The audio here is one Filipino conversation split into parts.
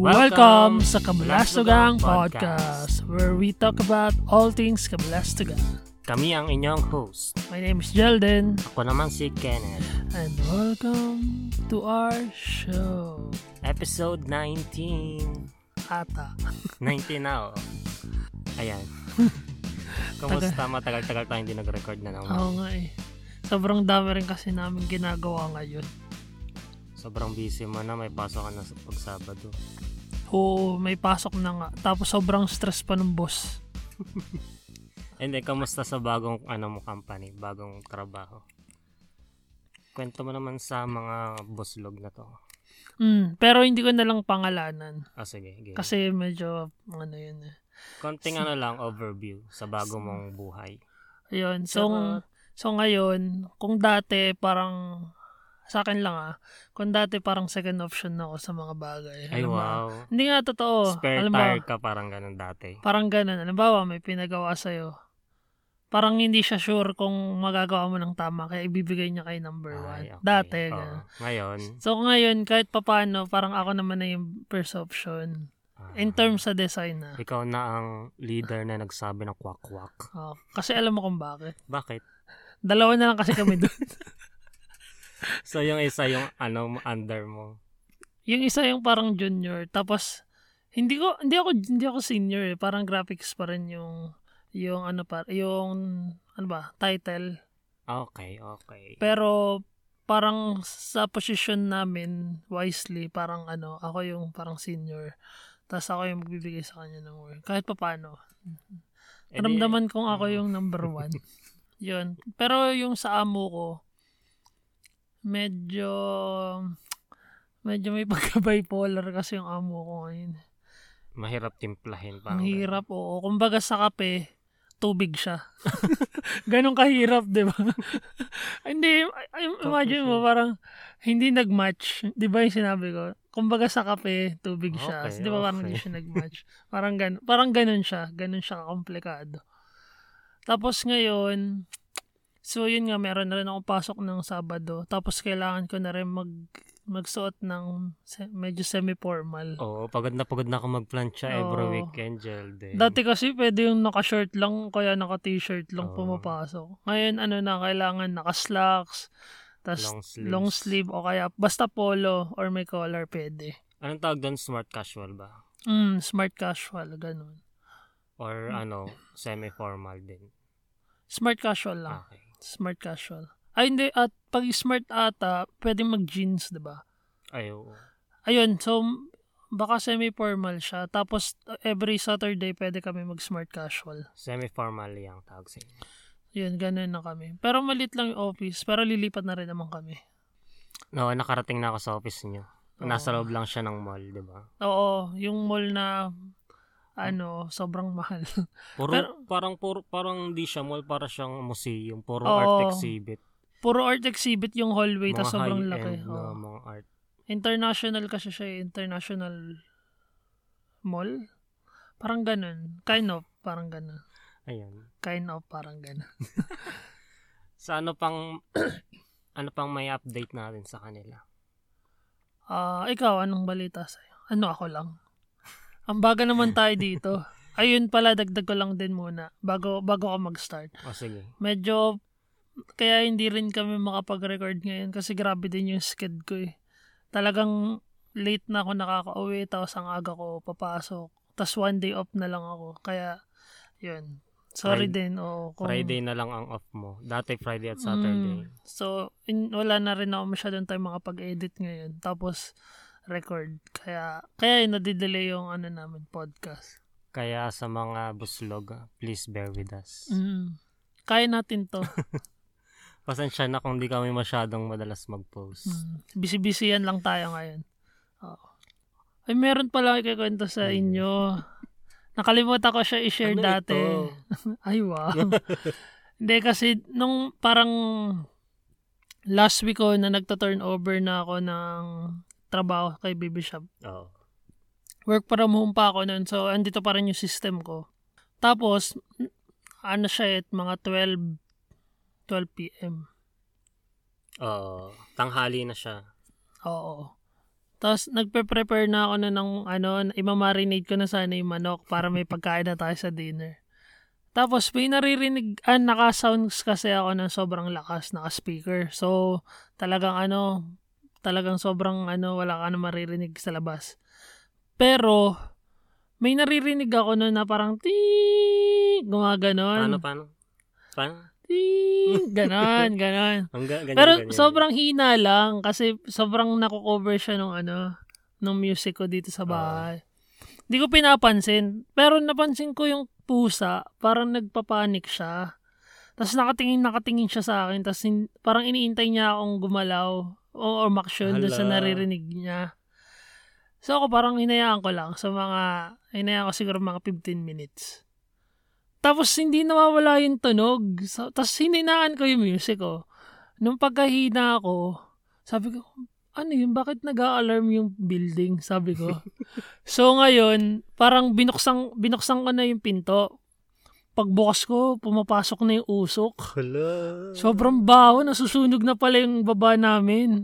Welcome sa Kabalastugang Podcast, where we talk about all things Kabalastugan. Kami ang inyong host. My name is Jelden. Ako naman si Kenneth. And welcome to our show. Episode 19. Ata. 19 na, oh. Ayan. Kumusta? Matagal-tagal tayo hindi nag-record na naman. Oo nga eh. Sobrang dami rin kasi namin ginagawa ngayon. Sobrang busy mo na, may pasok ka na pag Sabado. Oo, may pasok na nga. Tapos sobrang stress pa ng boss. And then, kamusta sa bagong company, bagong trabaho? Kwento mo naman sa mga bosslog na to. Pero hindi ko na lang pangalanan. Sige. Kasi medyo, yun eh. Konting lang, overview sa bago mong buhay. Ayun, so ngayon, kung dati parang, sa akin lang kung dati parang second option na ako sa mga bagay. Ay, wow. Hindi nga totoo. Spare tire ka parang ganun dati. Parang ganun. Halimbawa, may pinagawa sa'yo. Parang hindi siya sure kung magagawa mo ng tama, kaya ibibigay niya kay number 1. Okay. Dati. Ngayon? So ngayon, kahit papano, parang ako naman na yung first option. In terms sa design na. Ikaw na ang leader na nagsabi ng kwak-kwak. Kasi alam mo kung bakit. Bakit? Dalawa na lang kasi kami doon. So, yung isa yung under mo. Yung isa yung parang junior. Tapos, hindi ako senior eh. Parang graphics pa rin yung title. Okay. Pero, parang sa position namin, wisely, parang ako yung parang senior. Tapos ako yung magbibigay sa kanya ng work. Kahit pa paano. Naramdaman kong ako yung number 1. Yun. Pero yung sa amo ko, medyo may pagka-bipolar kasi yung amo ko ngayon. Mahirap timplahin. Mahirap, oo. Kumbaga sa kape, tubig siya. Ganon kahirap, di ba? Hindi, imagine mo, parang hindi nag-match. Di ba yung sinabi ko? Kumbaga sa kape, tubig siya. Di ba parang hindi siya nag-match? Parang ganon siya. Ganon siya kakomplikado. Tapos ngayon, so yun nga, meron na rin akong pasok ng Sabado. Tapos kailangan ko na rin magsuot ng medyo semi-formal. Oo, pagod na ako mag-plancha every weekend, Jelden. Dati kasi pwede yung naka-shirt lang, kaya naka-t-shirt lang pumapasok. Ngayon, kailangan naka-slacks, tas long sleeve, o kaya basta polo or may collar, pwede. Anong tawag doon? Smart casual ba? Smart casual, ganun. Or semi-formal din? Smart casual lang. Okay. Smart casual. Ay, hindi. At pag smart ata, pwede mag-jeans, diba? Ay, oo. Ayun, so, baka semi-formal siya. Tapos, every Saturday, pwede kami mag-smart casual. Semi-formal yung tawag sa inyo. Yun, ganun na kami. Pero malit lang yung office. Pero lilipat na rin naman kami. No, nakarating na ako sa office niyo. Nasa loob lang siya ng mall, diba? Oo, yung mall na sobrang mahal. Parang hindi siya mall, para siyang museum, puro art exhibit. Puro art exhibit yung hallway, tas sobrang laki. Na mga art. International kasi siya, international mall. Parang ganun. Kind of, parang ganun. Ayan. Kind of, parang ganun. Sa ano pang may update natin sa kanila? Ikaw, anong balita sa'yo? Ako lang. Ang baga naman tayo dito. Ayun pala, dagdag ko lang din muna bago ako mag-start. Sige. Medyo, kaya hindi rin kami makapag-record ngayon kasi grabe din yung sked ko eh. Talagang late na ako nakaka-uwi, tapos ang aga ko papasok. Tapos one day off na lang ako. Kaya, yun. Sorry din. Friday na lang ang off mo. Dati Friday at Saturday. So, wala na rin ako masyadong tayo makapag-edit ngayon. Tapos, record. Kaya nadidelay yung namin podcast. Kaya sa mga buslog, please bear with us. Kaya natin to. Pasensya na kung di kami masyadong madalas mag-post. Busy-busy yan lang tayo ngayon. Ay, meron pala ikikwento sa inyo. Nakalimutan ko siya i-share dati. Ay, wow. Hindi, kasi nung parang last week ko na nagta-turnover na ako ng trabaho kay Baby Shop. Work from home pa ako nun. So, andito pa rin yung system ko. Tapos, siya mga 12 p.m. Tanghali na siya. Oo. Tapos nagpe-prepare na ako na ng imamarinate ko na sana yung manok para may pagkain na tayo sa dinner. Tapos may naririnig, naka-sounds kasi ako ng sobrang lakas, naka-speaker. So talagang sobrang wala ka na maririnig sa labas. Pero may naririnig ako na parang gumaganon. Paano? Ganon. Pero sobrang hina lang kasi sobrang nako-cover siya nung music ko dito sa bahay. Hindi ko pinapansin. Pero napansin ko yung pusa, parang nagpapanik siya. Tapos nakatingin siya sa akin. Tapos parang iniintay niya akong gumalaw o umaksyon doon sa naririnig niya. So ako parang hinayaan ko lang. Hinayaan ko siguro mga 15 minutes. Tapos hindi nawawala yung tunog. Tapos hininaan ko yung music ko. Nung pagkahina ko, sabi ko, ano yun? Bakit nag-a-alarm yung building? Sabi ko. So ngayon, parang binuksan ko na yung pinto. Pagbukas ko, pumapasok na yung usok. Hala. Sobrang baho, nasusunog na pala yung baba namin.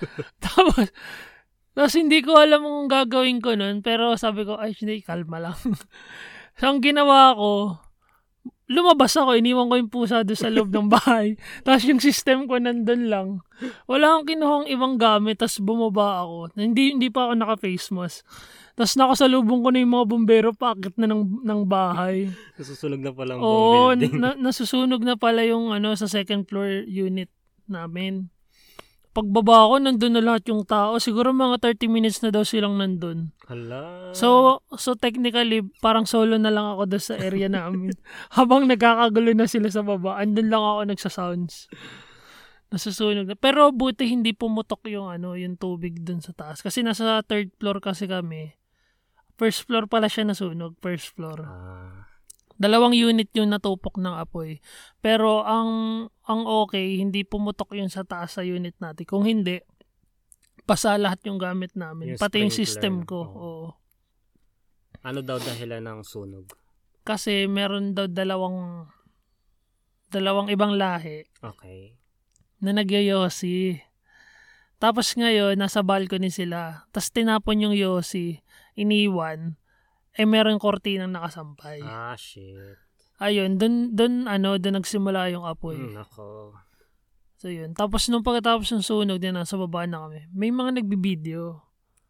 Tapos hindi ko alam kung gagawin ko nun, pero sabi ko, hindi, kalma lang. So ang ginawa ko, lumabas ako, iniwan ko yung pusa doon sa loob ng bahay. Tapos yung system ko nandun lang. Wala akong kinuhang ibang gamit, tapos bumaba ako. Hindi pa ako naka-face mask. Tapos nakasalubong ko na yung mga bumbero, paakit na ng bahay. Nasusunog na pala ang building. building. Nasusunog na pala yung sa second floor unit namin. Pagbaba ko, nandun na lahat yung tao. Siguro mga 30 minutes na daw silang nandun. Hala. So technically, parang solo na lang ako doon sa area namin. Habang nagkakagulo na sila sa baba, andun lang ako nagsasounds. Nasusunog na. Pero buti hindi pumutok yung yung tubig doon sa taas. Kasi nasa third floor kasi kami. First floor pala siya nasunog. First floor. 2 unit yung natupok ng apoy. Pero ang okay, hindi pumutok yun sa taas sa unit natin. Kung hindi, pasa lahat yung gamit namin. Pati yung system ko. Oo. Ano daw dahilan ng sunog? Kasi meron daw dalawang ibang lahi. Okay. Na nagyoyosi. Tapos ngayon, nasa balcony sila. Tapos tinapon yung yosi. Iniwan. Meron kortinang nakasampay. Shit. Ayun, doon nagsimula yung apoy. Nako. So yun. Tapos nung pagkatapos ng sunog, nasa baba na kami. May mga nagbibideo.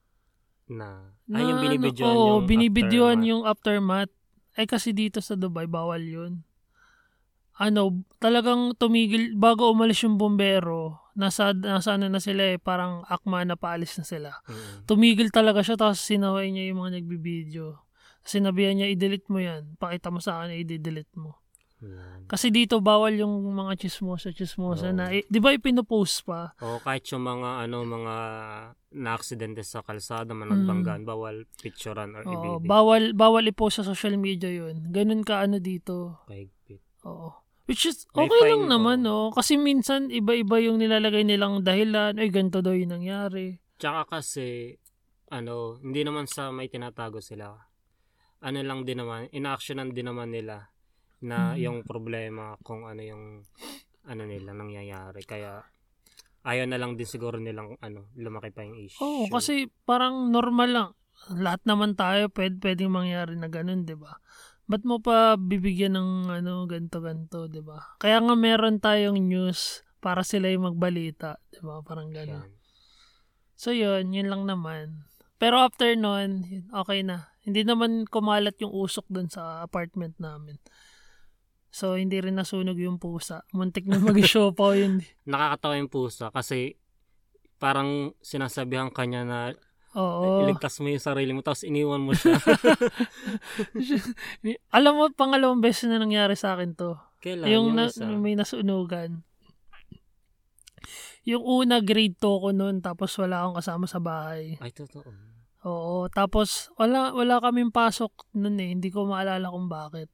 Yung binibidyoan binibidyoan yung aftermath. Kasi dito sa Dubai, bawal yun. Talagang tumigil, bago umalis yung bombero, nasa na sila parang akma na paalis na sila. Tumigil talaga siya, tapos sinaway niya yung mga nagbibideo. Sinabihan niya, i-delete mo yan. Pakita mo sa akin, i-delete mo. Kasi dito, bawal yung mga chismosa na, di ba ipinopost pa? Kahit yung mga na-aksidente sa kalsada, managbanggaan, bawal picturean or i-video. Bawal i-post sa social media yun. Ganun ka dito. Paigpit. Oo. Which is, okay lang naman, Kasi minsan, iba-iba yung nilalagay nilang dahilan. Ganito daw yung nangyari. Tsaka kasi, hindi naman sa may tinatago sila. Lang din naman, in-actionan din naman nila na yung problema kung yung nila nangyayari. Kaya, ayaw na lang din siguro nilang lumaki pa yung issue. Kasi parang normal lang. Lahat naman tayo, pwedeng mangyari na ganun, di ba? Ba't mo pa bibigyan ng ganto-ganto, di ba? Kaya nga meron tayong news para sila yung magbalita, di ba? Parang gano'n. So yun lang naman. Pero after nun, okay na. Hindi naman kumalat yung usok dun sa apartment namin. So hindi rin nasunog yung pusa. Muntik na mag-show yun. Nakakatawa yung pusa kasi parang sinasabihan kanya na iligtas mo yung sarili mo tapos iniwan mo siya. Alam mo, pangalawang beses na nangyari sa akin to. Kailan? Yung may nasunugan. Yung una, grade 2 ko noon, tapos wala akong kasama sa bahay. Ay, totoo. Oo, tapos wala kaming pasok noon hindi ko maalala kung bakit.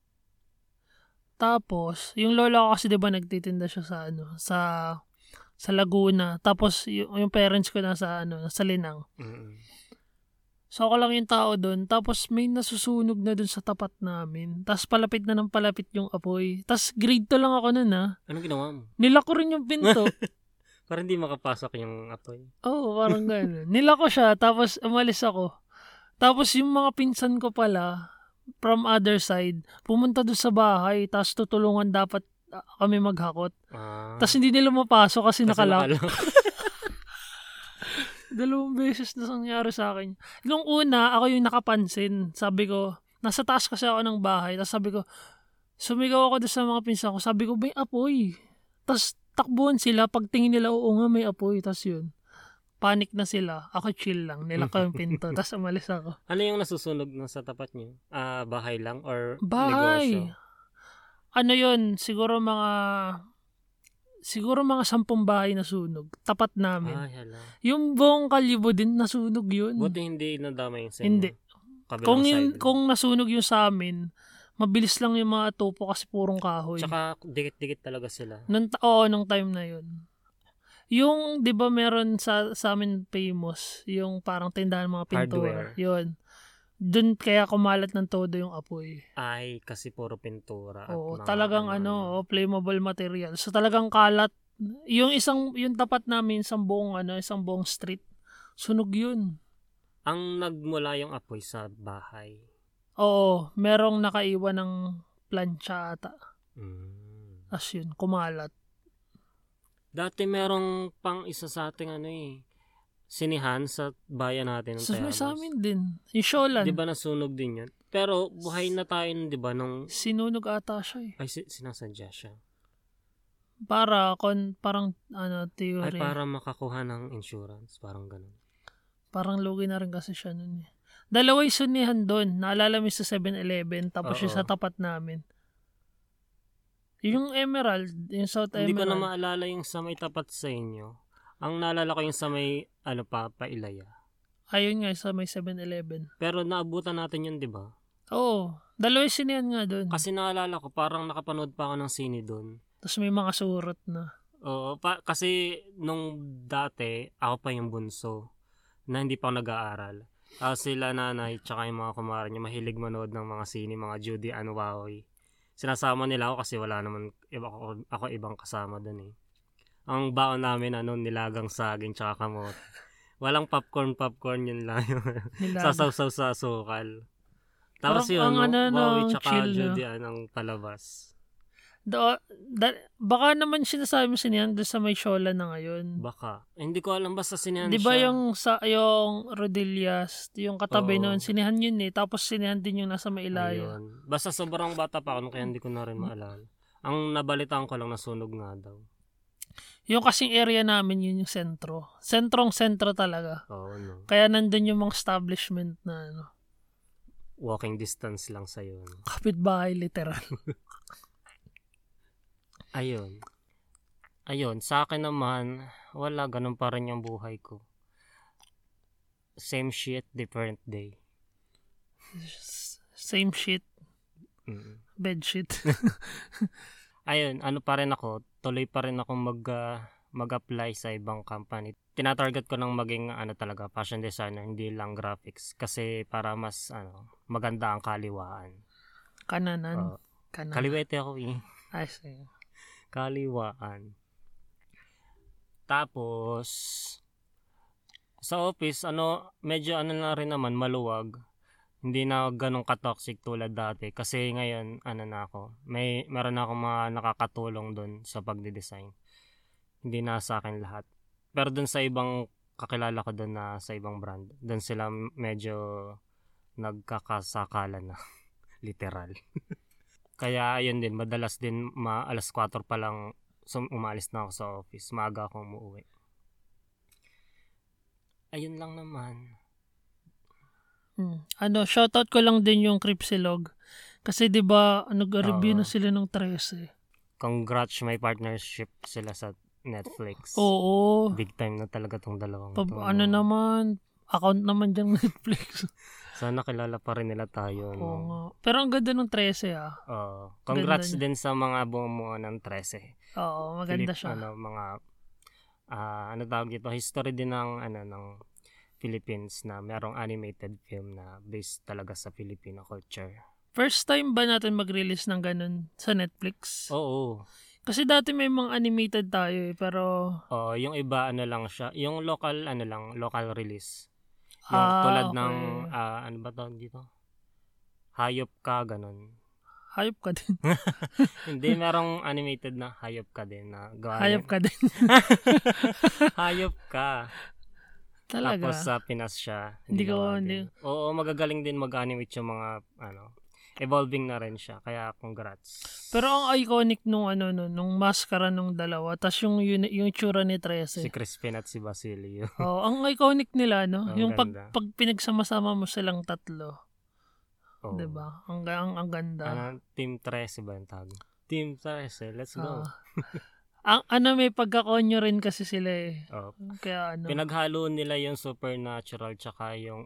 Tapos, yung lola ko kasi 'di ba nagtitinda siya sa Laguna. Tapos yung parents ko nasa Linang. So ako lang yung tao doon. Tapos may nasusunog na doon sa tapat namin. Tapos palapit na ng palapit yung apoy. Tapos grade 2 lang ako noon Anong ginawa mo? Nilak ko rin yung pinto. Para hindi makapasok yung apoy. Oo, parang gano'n. Nila ko siya, tapos umalis ako. Tapos yung mga pinsan ko pala, from other side, pumunta doon sa bahay, tapos tutulungan dapat kami maghakot. Tapos hindi nila mapasok kasi nakalock. Dalawang beses na nangyari sa akin. Nung una, ako yung nakapansin. Sabi ko, nasa taas kasi ako ng bahay. Tapos sabi ko, sumigaw ako doon sa mga pinsan ko. Sabi ko, may apoy. Tapos takbuhan sila. Pagtingin nila, oo nga, may apoy. Tapos yun, panic na sila. Ako chill lang. Nilak ko yung pinto. Tapos umalis ako. Ano yung nasusunog na sa tapat niyo? Bahay lang or bahay. negosyo? Ano yun? Siguro mga 10 bahay na sunog. Tapat namin. Hala. Yung buong Kalibo din nasunog yun. Buti hindi nadama yung sa inyo. Hindi. Kabilang Kung nasunog yung sa amin, mabilis lang yung mga topo kasi purong kahoy. Tsaka dikit-dikit talaga sila. Nung time na yun. Yung, di ba meron sa amin famous, yung parang tindahan ng mga pintura. Hardware. Yun. Doon kaya kumalat ng todo yung apoy. Ay, kasi puro pintura. Oo, talagang flammable material. So talagang kalat. Yung tapat namin, isang buong street. Sunog yun. Ang nagmula yung apoy sa bahay. Oo, merong nakaiwan ng plancha ata. As yun, kumalat. Dati merong pang isa sa ating sinihan sa bayan natin ng Tayabas. Sa amin din. Yung Sholan. Di ba nasunog din yun? Pero buhay na tayo nun, di ba? Sinunog ata siya eh. Ay, sinasadya siya. Parang theory. Ay, para makakuha ng insurance. Parang ganun. Parang lugi na rin kasi siya nun eh. Dalawa yung sinihan doon. Naalala mo sa 7-Eleven. Tapos yung sa tapat namin. Yung Emerald. Yung South Emerald. Hindi ko na maalala yung sa may tapat sa inyo. Ang naalala ko yung sa may, Pailaya. Ayun nga, sa may 7-Eleven. Pero naabutan natin yun, di ba? Oo. Dalawa yung sinihan nga doon. Kasi naalala ko, parang nakapanood pa ako ng sine doon. Tapos may mga surot na. Oo. Kasi nung dati, ako pa yung bunso na hindi pa ako nag-aaral. Sila nanay, tsaka yung mga kumara niya, mahilig manood ng mga sine, mga Judy Ann Waoy. Sinasama nila ako kasi wala naman, ako ibang kasama doon eh. Ang baon namin, nilagang saging tsaka kamot. Walang popcorn yun lang. Sasaw-saw sa sukal. Tapos yun, Wawi tsaka Judy ang palabas. Baka naman sinasabi mo sinihan doon sa may Shola na ngayon. Baka. Hindi ko alam, basta sinihan siya. Di ba yung Rodillas, yung katabi noon, sinihan yun eh. Tapos sinihan din yung nasa Mailaya. Ayun. Basta sobrang bata pa ako, kaya hindi ko na rin maalala. Ang nabalitaan ko lang, nasunog nga daw. Yung kasing area namin, yun yung sentro. Sentrong-sentro talaga. Oo, no. Kaya nandun yung mga establishment na walking distance lang sa'yo. No? Kapitbahay, literal. Ayun, sa akin naman, wala, ganun pa rin yung buhay ko. Same shit, different day. Same shit. Bed shit. Ayun, pa rin ako, tuloy pa rin ako mag-apply sa ibang company. Tinatarget ko ng maging talaga fashion designer, hindi lang graphics kasi para mas maganda ang kaliwaan. Kanan. Kaliwete ako eh. I see. Kaliwaan. Tapos sa office medyo na rin naman maluwag. Hindi na ganun ka-toxic tulad dati kasi ngayon na ako. Meron na akong mga nakakatulong doon sa pagde-design. Hindi na sa akin lahat. Pero doon sa ibang kakilala ko doon na sa ibang brand, doon sila medyo nagkakasakalan na. Literal. Kaya ayun din, madalas din alas 4 pa lang umalis na ako sa office. Maaga akong umuwi. Ayun lang naman. Shoutout ko lang din yung Cripsilog. Kasi 'di ba nag-review na sila ng 13. Congrats, may partnership sila sa Netflix. Oo. Big time na talaga tong dalawang naman, account naman dyan Netflix. Sana kilala pa rin nila tayo. Oo nga. Pero ang ganda ng 13 Congrats din sa mga bumuo ng 13. Oo, maganda siya. Mga tawag ito, history din ng Philippines na merong animated film na based talaga sa Filipino culture. First time ba natin mag-release ng ganun sa Netflix? Oo. Kasi dati may mga animated tayo pero Yung iba ano lang siya, yung local local release. Yung tulad ng okay. ano ba tawag dito? Hayop ka ganun. Hayop ka din. Hindi merong animated na hayop ka din na gawa Hayop ka din. hayop ka. Tapos Talaga. sa Pinas siya. Hindi ko, gawa hindi. din. Oo, magagaling din mag-animate yung mga evolving na rin siya. Kaya congrats. Pero ang iconic nung nung maskara nung dalawa, tas yung itsura ni Si 13. Crispin at si Basilio. Ang iconic nila, no? Ang Yung ganda. pag pinagsama-sama mo silang tatlo. Oo. 'Di ba? Ang ganda. Team 13 ba yung tawag? Team 13, let's go. Ang may pagkakonyo rin kasi sila eh. Oh. Kaya Pinaghalo nila yung supernatural tsaka yung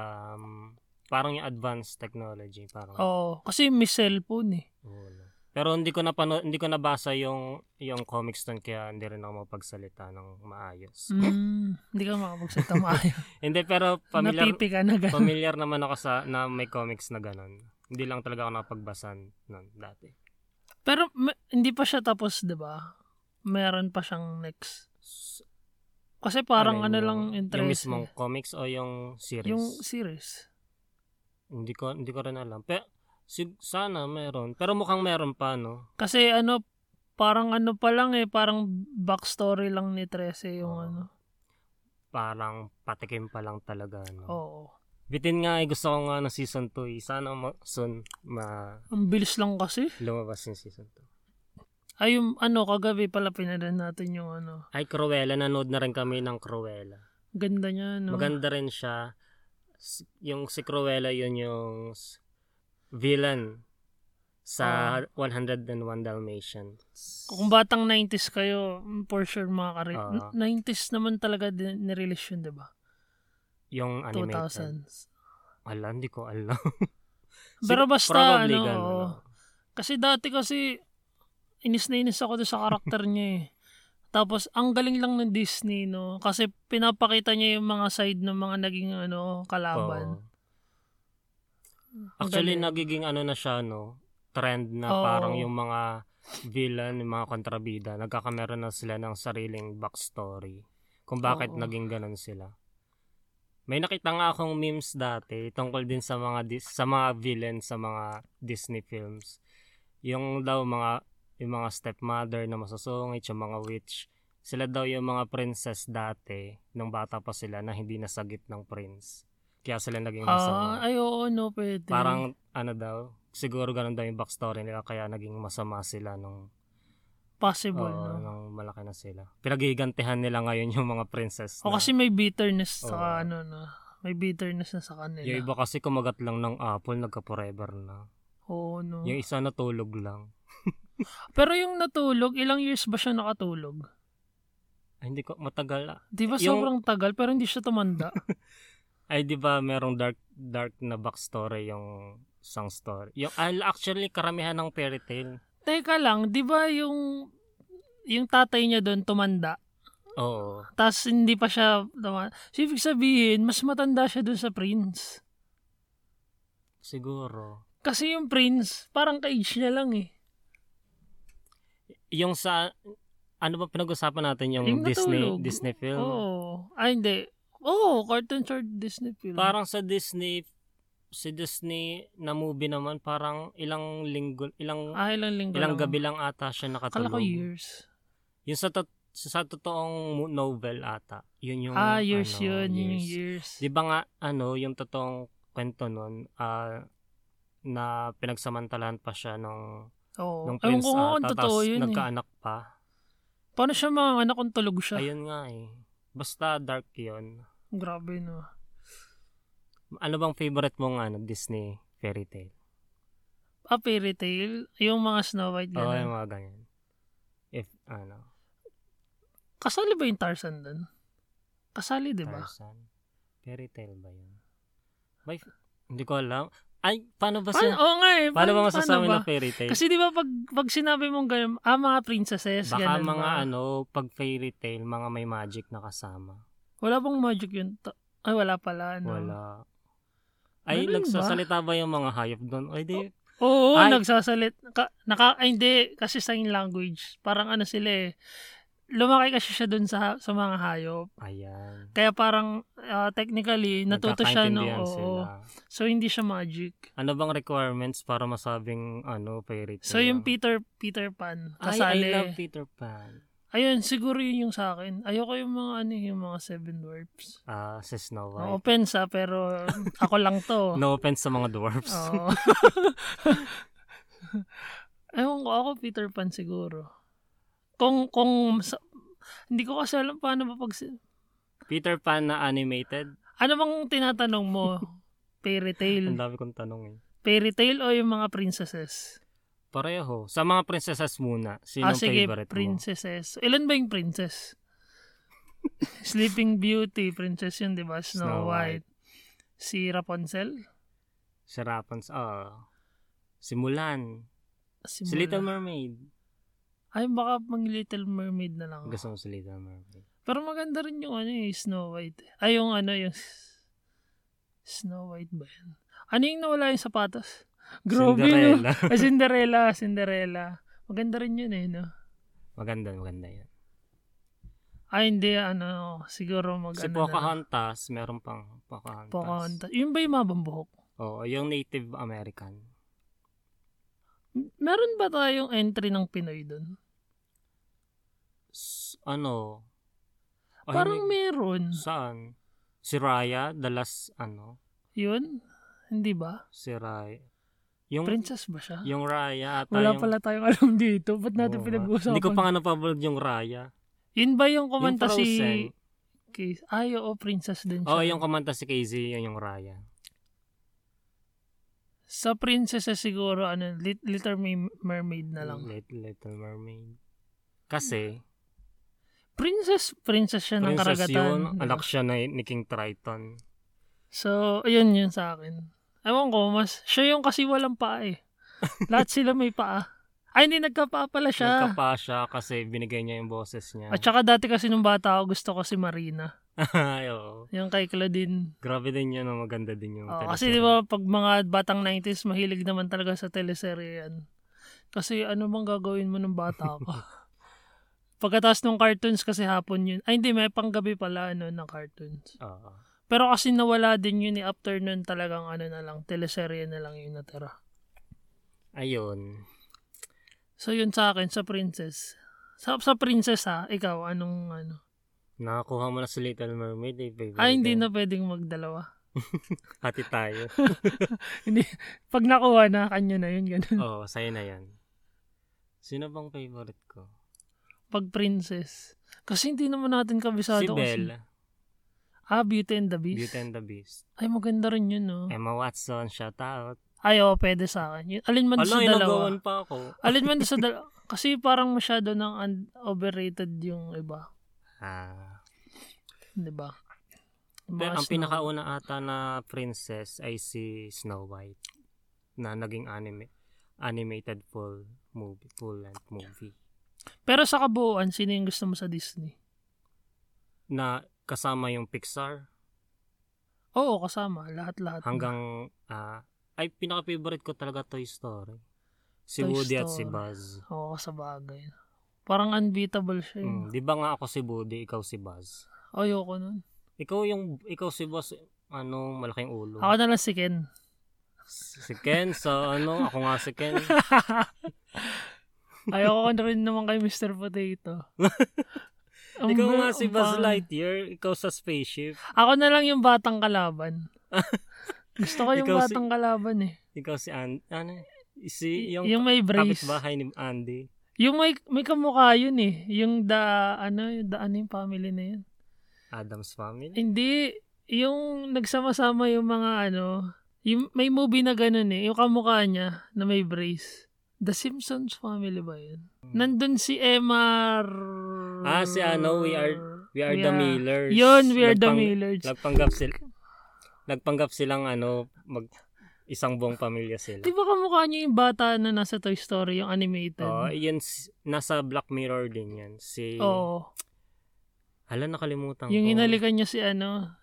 parang yung advanced technology parang. Kasi may cellphone eh. Pero hindi ko nabasa yung comics nun kaya hindi rin ako mapagsalita ng maayos. Hindi ka makapagsalita maayos. Hindi pero Napipi ka na ganun. familiar naman ako na may comics na ganun. Hindi lang talaga ako napagbasa nun dati. Pero hindi pa siya tapos, 'di ba? Meron pa siyang next. Kasi parang lang interest. Yung mismong comics o yung series? Yung series. Hindi ko rin alam. Pero sana meron. Pero mukhang meron pa, no? Kasi parang pa lang eh, parang backstory lang ni 13 yung Parang patikim pa lang talaga, no? Oo. Bitin nga gusto ko nga ng season 2 eh. Sana soon Ang bilis lang kasi. lumabas yung season 2. Ay, yung kagabi pala pinadan natin yung Ay, Cruella. Nanood na rin kami ng Cruella. Ganda niya, no? Maganda rin siya. Yung si Cruella, yun yung villain sa 101 Dalmatians. Kung batang 90s kayo, for sure makaka-relate. 90s naman talaga nirelease yun, diba? Yung animated. 2000s. Hindi ko alam. Pero basta, probably ganun. Kasi dati inis na inis ako sa karakter niya eh. Tapos, ang galing lang ng Disney, no? Kasi pinapakita niya yung mga side ng mga naging kalaban. Actually, nagiging na siya, no? Trend na parang yung mga villain, yung mga kontrabida, nagkakameron na sila ng sariling backstory. Kung bakit naging ganun sila. May nakita nga akong memes dati tungkol din sa mga villain sa mga Disney films. Yung daw yung mga stepmother na masusungit, yung mga witch. Sila daw yung mga princess dati nung bata pa sila na hindi nasagip ng prince. Kaya sila naging masama. No, pwede. Parang daw, siguro ganun daw yung backstory nila kaya naging masama sila nung possible, no? Nung malaki na sila. Pinaghigantihan nila ngayon yung mga princess na. Kasi may bitterness sa may bitterness na sa kanila. Yung iba kasi kumagat lang ng apple, nagka-forever na. No. Yung isa natulog lang. Pero yung natulog, ilang years ba siya nakatulog? Ay, hindi ko, matagal. Di ba sobrang tagal pero hindi siya tumanda? Ay, di ba merong dark na backstory yung isang story? Yung, actually, karamihan ng fairy tale. Teka lang, di ba yung tatay niya doon tumanda? Oo. Tapos hindi pa siya tumanda. So, ibig sabihin, mas matanda siya doon sa prince. Siguro. Kasi yung prince, parang ka-age niya lang eh. Yung sa, ano ba pinag-usapan natin yung Disney film? Oo. Hindi. Cartoon short Disney film. Parang sa Disney na movie naman, parang ilang linggo ilang gabi lang ata siya nakatulog. Akala ko years. Yung sa totoong novel ata. Yun yung years yun. Yung years. Di ba nga, yung totoong kwento nun, na pinagsamantalahan pa siya nung prince ata, tapos nagkaanak pa. Paano siya mga anak kung tulog siya? Ayun nga eh. Basta dark yun. Grabe no. Ano bang favorite mong Disney fairy tale? Fairy tale? Yung mga Snow White gano'n? Oo, yung mga ganyan. Kasali ba yung Tarzan dun? Kasali, di ba? Tarzan? Fairy tale ba yun? Hindi ko alam. Ay, paano ba siya? Oo nga eh. Paano ba masasabi na fairy tale? Kasi di ba pag sinabi mong gano'n, mga princesses, baka ganun mga ba? pag fairy tale, mga may magic na kasama. Wala bang magic yun? Ay, wala pala. Wala. Ay, nagsasalita ba yung mga hayop doon? Ay, di. Oo, Ay. hindi, kasi sign language. Parang ano sila eh. Lumaki kasi siya dun sa mga hayop. Ayan. Kaya parang technically, natuto siya Nagkakaintindihan oo. sila. So, hindi siya magic. Ano bang requirements para masabing fairy tale? So, yung Peter Pan, I kasali. love Peter Pan. Ayun, siguro yun yung sa akin. Ayoko yung mga yung mga Seven Dwarfs. Si Snow No White. offense pero ako lang to. No offense sa mga dwarfs. Oo. Ewan ko, ako Peter Pan siguro. Hindi ko kasi alam paano ba Peter Pan na animated? Ano bang tinatanong mo? Fairy tale? Ang dami kong tanong eh. Fairy tale o yung mga princesses? Pareho. Sa mga princesses muna, sinong sige, favorite mo? princesses. Ilan ba yung princess? Sleeping Beauty, princess yun, di ba? Snow White. Si Rapunzel? Si Rapunzel. Si Mulan. Si Little Mermaid. Ay, baka pang Little Mermaid na lang. Gusto mo si Little Mermaid. Pero maganda rin yung Snow White. Ay, yung Snow White ba yan? Ano yung nawala yung sapatos? Grabe, Cinderella. No? Cinderella. Maganda rin yun no? Maganda yan. Ay, hindi, siguro Si Pocahontas, meron pang Pocahontas. Yun ba yung mabambuhok? Oo, yung Native American. Meron ba tayong entry ng Pinoy doon? Parang meron. Saan? Si Raya, Yun? Hindi ba? Si Raya. Princess ba siya? Yung Raya. Wala pala tayong alam dito. Ba't natin pinag-uusapan? Hindi ko pa nga napabulog yung Raya. Yun ba yung kumanta yung Frozen. oo, princess din siya. Oo, yung kumanta si Casey, yung Raya. Sa princess siguro, Little Mermaid na lang. Little Mermaid. Kasi, princess siya ng karagatan. Princess yun, anak siya ni King Triton. So, ayun yun sa akin. Ewan ko, siya yung kasi walang paa eh. Lahat sila may paa. Ay, hindi, nagkapaa pala siya. Nagkapaa siya kasi binigay niya yung boses niya. At saka dati kasi nung bata ako, gusto ko si Marina. Ay, oo. Yung kay Claudine. Grabe din yun, maganda din yung teleserye. Kasi di ba, pag mga batang 90s, mahilig naman talaga sa teleserye yan. Kasi ano bang gagawin mo ng bata ako? Pagkatapos ng cartoons kasi hapon yun. Ay, hindi, may panggabi pala ng cartoons. Pero kasi nawala din yun after nun talagang na lang, teleserye na lang yung natira. Ayun. So yun sa akin, sa princess. Sa princess ikaw, anong Nakakuha mo na si Little Mermaid hindi na pwedeng magdalawa. Hati tayo. Hindi, pag nakuha na, kanya na yun, ganun. Oo, sa'yo na yan. Sino bang favorite ko? Pag princess. Kasi hindi naman natin kabisado. Si Belle. Beauty and the Beast. Beauty and the Beast. Ay, maganda rin yun, no? Emma Watson, shout out. Ay, pwede sa akin. Alin man sa dalawa. Inagawan pa ako. Alin man sa dalawa. Kasi parang masyado nang overrated yung iba. Diba? Pero ang pinakauna ata na princess ay si Snow White na naging animated full-length movie. Pero sa kabuuan, sino yung gusto mo sa Disney? Na kasama yung Pixar? Oo, kasama. Lahat-lahat. Hanggang, pinaka-favorite ko talaga Toy Story. Si Toy Woody Story. At si Buzz. Oo, sa bagay. Parang unbeatable siya. Di ba nga ako si Woody, ikaw si Buzz? Ayoko nun. Ikaw si Buzz, malaking ulo. Ako na lang si Ken. Si Ken, ako nga si Ken. Ayoko na rin naman kay Mr. Potato. Ikaw nga si Buzz Lightyear, ikaw sa spaceship. Ako na lang yung batang kalaban. Gusto ko yung batang kalaban eh. Ikaw si yung may brace. Kapitbahay ni Andy. Yung may kamukha yun eh. Yung yung family na yun. Addams Family? Hindi. Yung nagsama-sama yung mga yung may movie na ganun eh. Yung kamukha niya na may brace. The Simpsons Family ba yun? Nandun si Emma... si We Are the Millers. Yun, We Are the Millers. Nagpanggap silang isang buong pamilya sila. Di ba kamukha niyo yung bata na nasa Toy Story, yung animated? Yan, nasa Black Mirror din yan. Oo. Hala, nakalimutan ko. Yung hinalikan niya si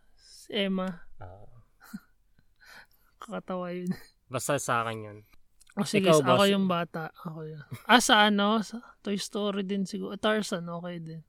Emma. Kakatawa yun. Basta sa akin yun. Sige, Ikaw ba? ako yung bata. Ako yun. Sa Toy Story din siguro. Tarzan, okay din.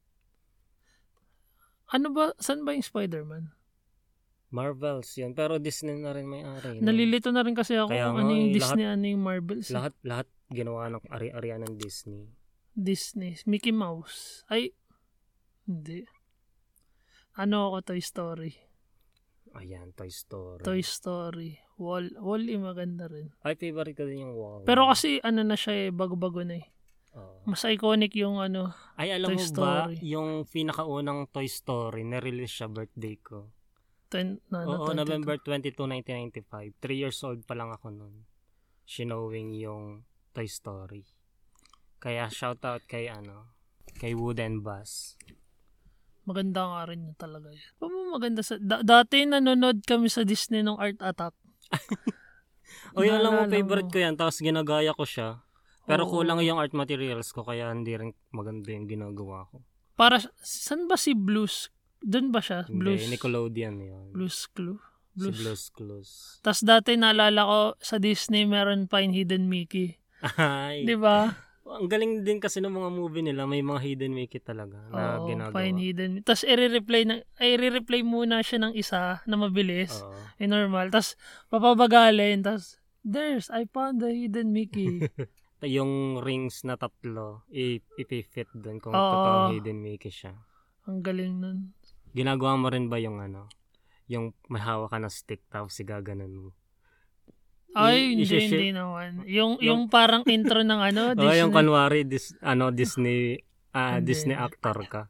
Ano ba, saan ba yung Spider-Man? Marvels yun. Pero Disney na rin may-ari. No? Nalilito na rin kasi ako Kaya kung nga, ano yung eh, Disney, ano yung Marvels. Lahat ginawa ng ari-arian ng Disney. Disney. Mickey Mouse. Ay, hindi. Ano ako, Toy Story. Ayan, Toy Story. Toy Story. Wall-E maganda rin. Ay, favorite ko din yung Wall-E. Pero kasi ano na siya bago-bago na Mas iconic yung Ay, alam Toy mo Story. ba, yung pinakaunang Toy Story, na-release siya birthday ko. Oo, 22. November 22, 1995. 3 years old pa lang ako nun. Shinowing yung Toy Story. Kaya shoutout kay Wood and Buzz. Maganda nga rin yun talaga yun. Maganda dati nanonood kami sa Disney ng Art Attack. Yun alam mo, Naalala favorite mo. ko yan. Tapos ginagaya ko siya. Pero kulang yung art materials ko, kaya hindi rin maganda yung ginagawa ko. Para, saan ba si Blues? Doon ba siya? Blues? Hindi, Nickelodeon yun. Blues Clues? Si Blues Clues. Tapos dati naalala ko sa Disney meron pa yung Hidden Mickey. Ay. Di ba? Ang galing din kasi ng mga movie nila. May mga hidden Mickey talaga na ginagawa. Fine Hidden. Tapos i-replay muna siya ng isa na mabilis. Normal. Tapos papabagalin. Tapos, I found the Hidden Mickey. Yung rings na 3, ipifit doon kung totoong hidden Mickey siya. Ang galing nun. Ginagawa mo rin ba yung yung may hawak ka na stick tapos sigaganan mo? Ay, hindi naman. Yung parang intro ng Disney. Yung kanwari, Disney, Disney actor ka.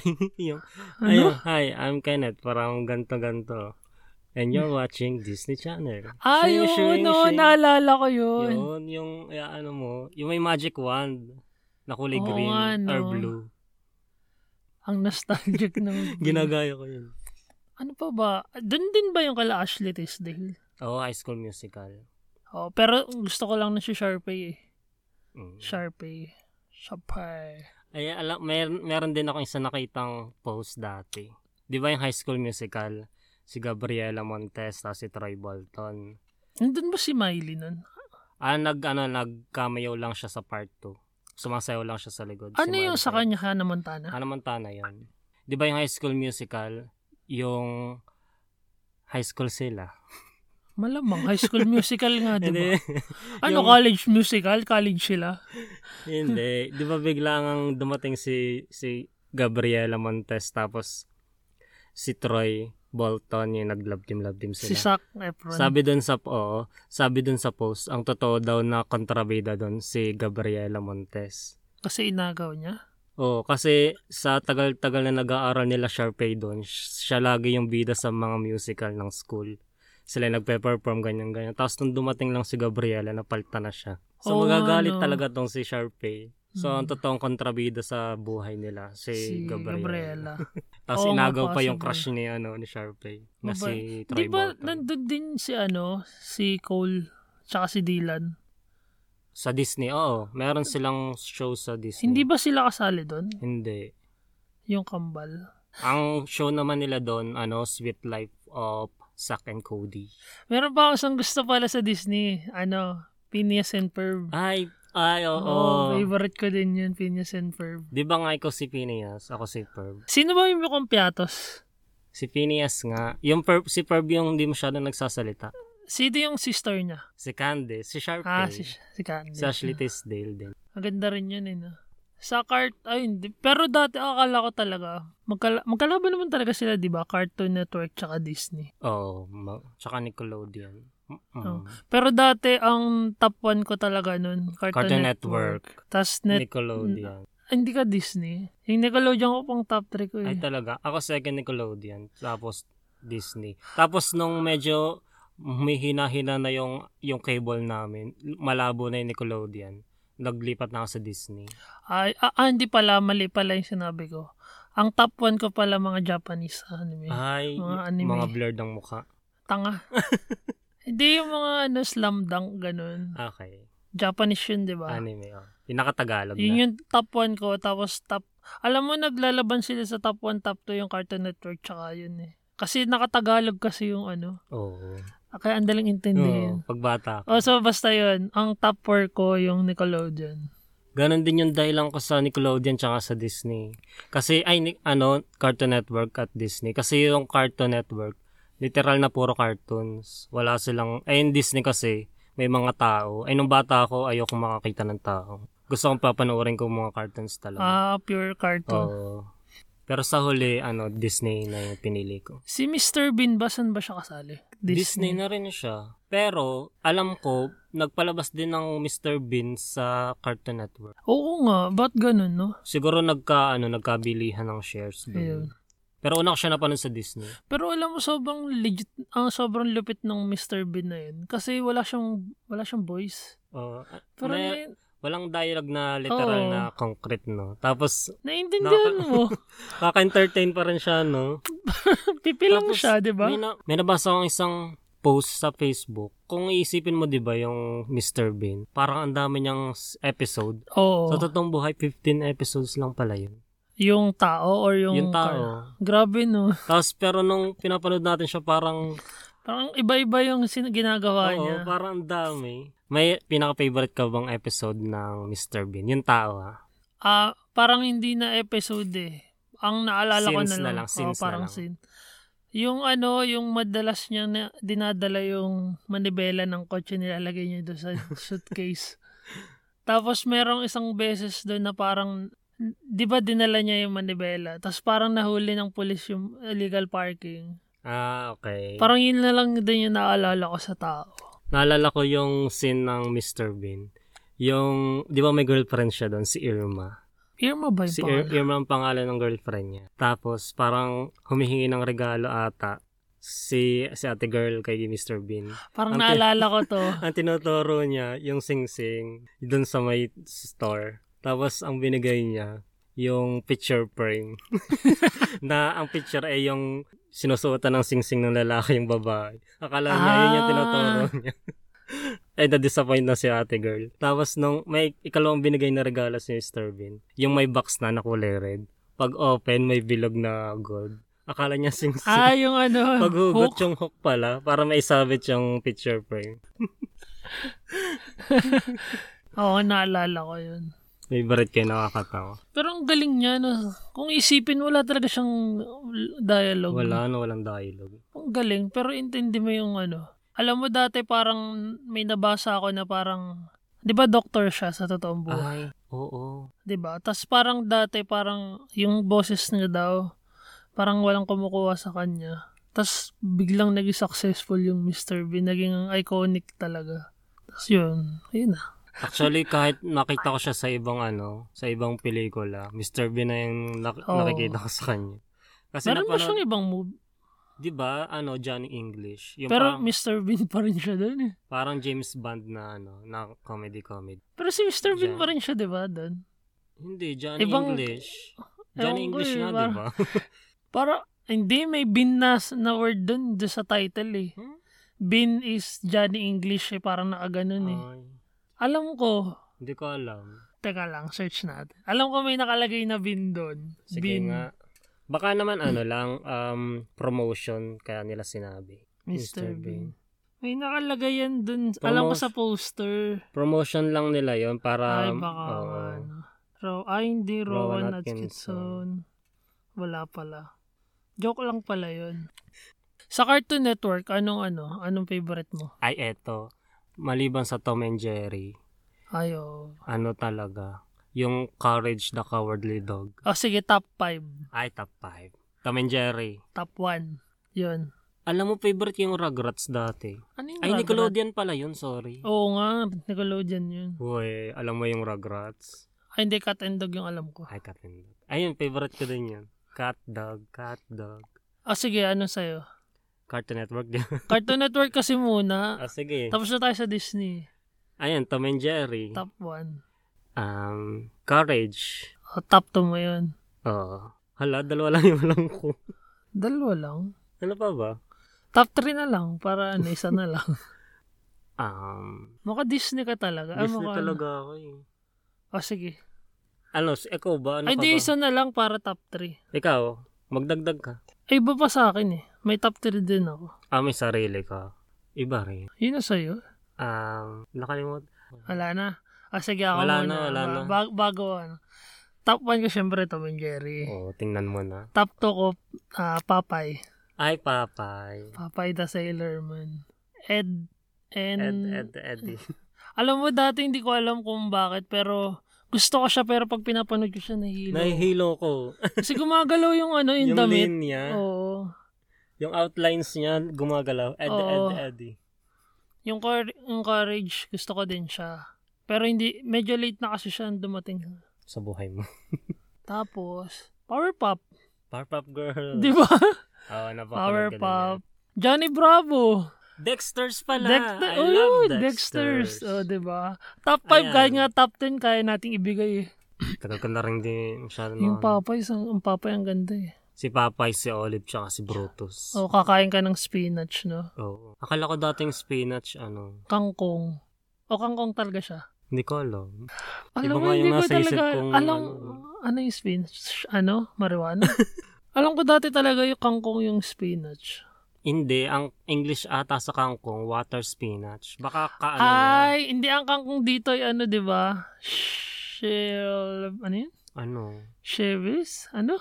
Hi, I'm Kenneth. Parang ganto. And you're watching Disney Channel. Naalala ko yun. Yun, yung may magic wand na kulay green or blue. Ang nostalgic ng Ginagaya ko yun. Ano pa ba? Doon din ba yung kala Ashley Tisdale? High School Musical. Pero gusto ko lang na si Sharpay Sharpay. Ay, meron din ako isa nakitang post dati. Di ba yung High School Musical? Si Gabriela Montes, si Troy Bolton. Nandun ba si Miley nun? Nag-cameo lang siya sa part 2. Sumasayaw lang siya sa likod. Ano yung sa kanya, Hannah Montana? Hannah Montana yun. Di ba yung High School Musical, yung high school sila? Malamang, High School Musical nga, di ba? College musical? College sila? Hindi. Di ba biglang dumating si Gabriela Montes tapos si Troy Bolton yung nag-love team sila. Si Zac Efron. Sabi dun sa post, ang totoo daw na kontrabida dun si Gabriela Montes. Kasi inagaw niya? Kasi sa tagal-tagal na nag-aaral nila Sharpay doon, siya lagi yung bida sa mga musical ng school. Sila nagpe-perform ganyan-ganyan. Tapos nung dumating lang si Gabriela, napalta na siya. So magagalit talaga tong si Sharpay. So ang totoong kontrabida sa buhay nila, si Gabriela. Tapos inagaw pa yung crush ni Sharpay na si Troy Bolton. Di ba nandun din si Cole tsaka si Dylan? Sa Disney, meron silang show sa Disney. Hindi ba sila kasali doon? Hindi. Yung kambal. Ang show naman nila doon, Sweet Life of Zack and Cody. Meron pa ako isang gusto pala sa Disney. Phineas and Ferb. Oo. Favorite ko din yun, Phineas and Ferb. Di ba nga ikaw si Phineas, ako si Ferb? Sino ba yung mukhang piatos? Si Phineas nga. Si Ferb yung hindi masyado nagsasalita. Sino yung sister niya? Si Candice. Si Sharpay. Si Candice. Si Ashley Tisdale din. Maganda rin yun Sa hindi. Pero dati akala ko talaga, magkalaban naman talaga sila, di ba? Cartoon Network tsaka Disney. Tsaka Nickelodeon. Pero dati, ang top 1 ko talaga nun, Cartoon Network. Tas Nickelodeon. Hindi ka Disney. Yung Nickelodeon ko pang top 3 ko Ay talaga? Ako second Nickelodeon. Tapos Disney. Tapos nung medyo may hina-hina na yung cable namin, malabo na yung Nickelodeon, naglipat na ako sa Disney. Hindi pala, mali pala yung sinabi ko. Ang top 1 ko pala mga Japanese anime. Mga anime. Mga blurred ang mukha. Tanga. Hindi yung mga slam dunk, ganun. Okay. Japanese yun, di ba? Anime, Yung nakatagalog yun yung top 1 ko, tapos alam mo, naglalaban sila sa top 1, top 2 yung Cartoon Network, tsaka yun Kasi nakatagalog kasi yung Oo. Kaya ang daling intindihin. Pagbata ko. So basta yun. Ang top 4 ko yung Nickelodeon. Ganon din yung dahilan ko sa Nickelodeon tsaka sa Disney. Kasi, Cartoon Network at Disney. Kasi yung Cartoon Network, literal na puro cartoons. Wala silang, yung Disney kasi, may mga tao. Nung bata ako, ayoko makakita ng tao. Gusto kong papanoorin ko mga cartoons talaga. Pure cartoon. Oo. Pero sa huli, Disney na yung pinili ko. Si Mr. Bean ba, saan ba siya kasali? Disney na rin siya. Pero, alam ko, nagpalabas din ng Mr. Bean sa Cartoon Network. Oo nga, ba't ganun, no? Siguro nagkabilihan ng shares doon. Ayun. Pero una ko siya napanood sa Disney. Pero alam mo, sobrang legit, sobrang lupit ng Mr. Bean na yun. Kasi wala siyang voice. Pero walang dialogue na literal na concrete, no? Tapos, naiintindihan mo. kaka-entertain pa rin siya, no? Pipi lang siya, di ba? May nabasa akong isang post sa Facebook. Kung iisipin mo, di ba, yung Mr. Bean, parang ang dami niyang episode. Oo. Sa totoong buhay, 15 episodes lang pala yun. Yung tao or yung tao. Grabe, no? Tapos, pero nung pinapanood natin siya, parang iba-iba yung ginagawa niya. Oo, parang ang dami. May pinaka-favorite ka bang episode ng Mr. Bean? Yung tao, ha? Parang hindi na episode eh. Ang naalala ko na lang. Scenes parang na lang. scene. Yung yung madalas niya na dinadala yung manibela ng kotse, nilalagay niya doon sa suitcase. Tapos merong isang beses doon na parang, di ba dinala niya yung manibela? Tapos parang nahuli ng pulis yung illegal parking. Okay. Parang yun na lang din yung naalala ko sa tao. Naalala ko yung scene ng Mr. Bean. Yung, di ba may girlfriend siya doon, si Irma. Irma ba yung pangalan? Irma ang pangalan ng girlfriend niya. Tapos, parang humihingi ng regalo ata si ate girl kay Mr. Bean. Parang naalala ko to. Ang tinuturo niya, yung sing-sing, doon sa may store. Tapos, ang binigay niya, yung picture frame. Na ang picture ay yung sinusuotan ng sing-sing ng lalaki yung babae. Akala niya, yun yung tinuturo niya. Ay, na-disappoint na si ate girl. Tapos, nung may ikalawang binigay na regalo si Mr. Bean, yung may box na kulay red. Pag open, may bilog na gold. Akala niya sing-sing. Yung paghugot hook? yung hook pala, para may sabit yung picture frame. Oo, naalala ko yun. Favorite kayo, nakakatawa. Pero ang galing niya, no? Kung isipin, wala talaga siyang dialogue. Walang dialogue. Ang galing, pero intindi mo yung Alam mo dati parang may nabasa ako na parang, di ba doctor siya sa totoong buhay? Ay, oo. Di ba? Tapos parang dati parang yung boses niya daw, parang walang kumukuha sa kanya. Tapos biglang naging successful yung Mr. Bean, naging iconic talaga. Tapos yun na. Actually, kahit nakita ko siya sa ibang pelikula, Mr. Bean na yung nakikita ko sa kanya. Kasi meron ba siyang ibang movie? Di ba, Johnny English. Yung pero Mr. Bean pa rin siya doon eh. Parang James Bond na na comedy. Pero si Mr. Bean pa rin siya, di ba, doon? Hindi, Johnny English. Johnny English nga, di ba? Para, hindi, may Bean na word doon sa title eh. Bean is Johnny English eh, parang nakaganon eh. Alam ko. Hindi ko alam. Teka lang, search natin. Alam ko may nakalagay na Bean doon. Sige Bean. Nga. Baka naman promotion kaya nila sinabi. Mr. Bean. May nakalagay yan doon. Alam ko sa poster. Promotion lang nila yon para... Ay, baka hindi. Rowan Atkinson. Wala pala. Joke lang pala yon. Sa Cartoon Network, anong favorite mo? Ay, eto. Maliban sa Tom and Jerry. Ayo. Talaga? Yung Courage the Cowardly Dog. Sige, top 5. Ay, top 5. Tom and Jerry. Top 1. Yun. Alam mo, favorite yung Rugrats dati. Ano yung Rugrats? Nickelodeon pala yun, sorry. Oo nga, Nickelodeon yun. Uy, alam mo yung Rugrats? Ay, hindi, Cat and Dog yung alam ko. Ay, Cat and Dog. Ayun, favorite ko din yun. Cat, Dog. Sige, ano sa'yo? Cartoon Network din. Cartoon Network kasi muna. Sige. Tapos na tayo sa Disney. Ayun, Tom and Jerry. Top 1. Courage. Top 2 mo yun. Oo. Hala, dalawa lang yung alam ko. Dalawa lang? Ano pa ba? Top 3 na lang. Para isa na lang. Maka Disney ka talaga. Disney talaga ako eh. Sige. Ikaw ba? Ay, isa na lang para top 3. Ikaw, magdagdag ka. Ay, iba pa sa akin eh. May top 3 din ako. May sarili ka. Iba rin. Yun na sa'yo. Nakalimut. Wala na. Sige ako Wala muna. na. Bago ano. Top 1 ko syempre Tom and Jerry. Tingnan mo na. Top 2 ko Popeye. Ay, Popeye. Popeye the Sailor Man. Eddie. Alam mo, dati hindi ko alam kung bakit, pero gusto ko siya, pero pag pinapanood ko siya, nahihilo. Nahihilo ko. Kasi gumagalaw yung yung yung damit. linya. Oo. Yung outlines niya, gumagalaw. Eddie. Yung Courage, gusto ko din siya. Pero hindi, medyo late na kasi siya dumating. Sa buhay mo. Tapos, Powerpuff. Powerpuff Girls. Di ba? Oo, Powerpuff. Johnny Bravo. Dexter's pala. I love love Dexter's. Dexter's. Diba? Top 5, kahit nga top 10, kaya nating ibigay eh. Tagal ko na rin din masyado Yung Popeye, ang Popeye ang ganda eh. Si Popeye, si Olive, tsaka si Brutus. Kakain ka ng spinach, no? Oo. Akala ko dating spinach, kangkong. Kangkong talaga siya. Hindi ko alam. Alam mo, hindi ko talaga, ano yung spinach? Marijuana? Alam ko dati talaga yung kangkong yung spinach. Hindi, ang English ata sa kangkong, water spinach. Baka Ay, hindi ang kangkong dito ay di ba? Ano yun? Chevis? Ano?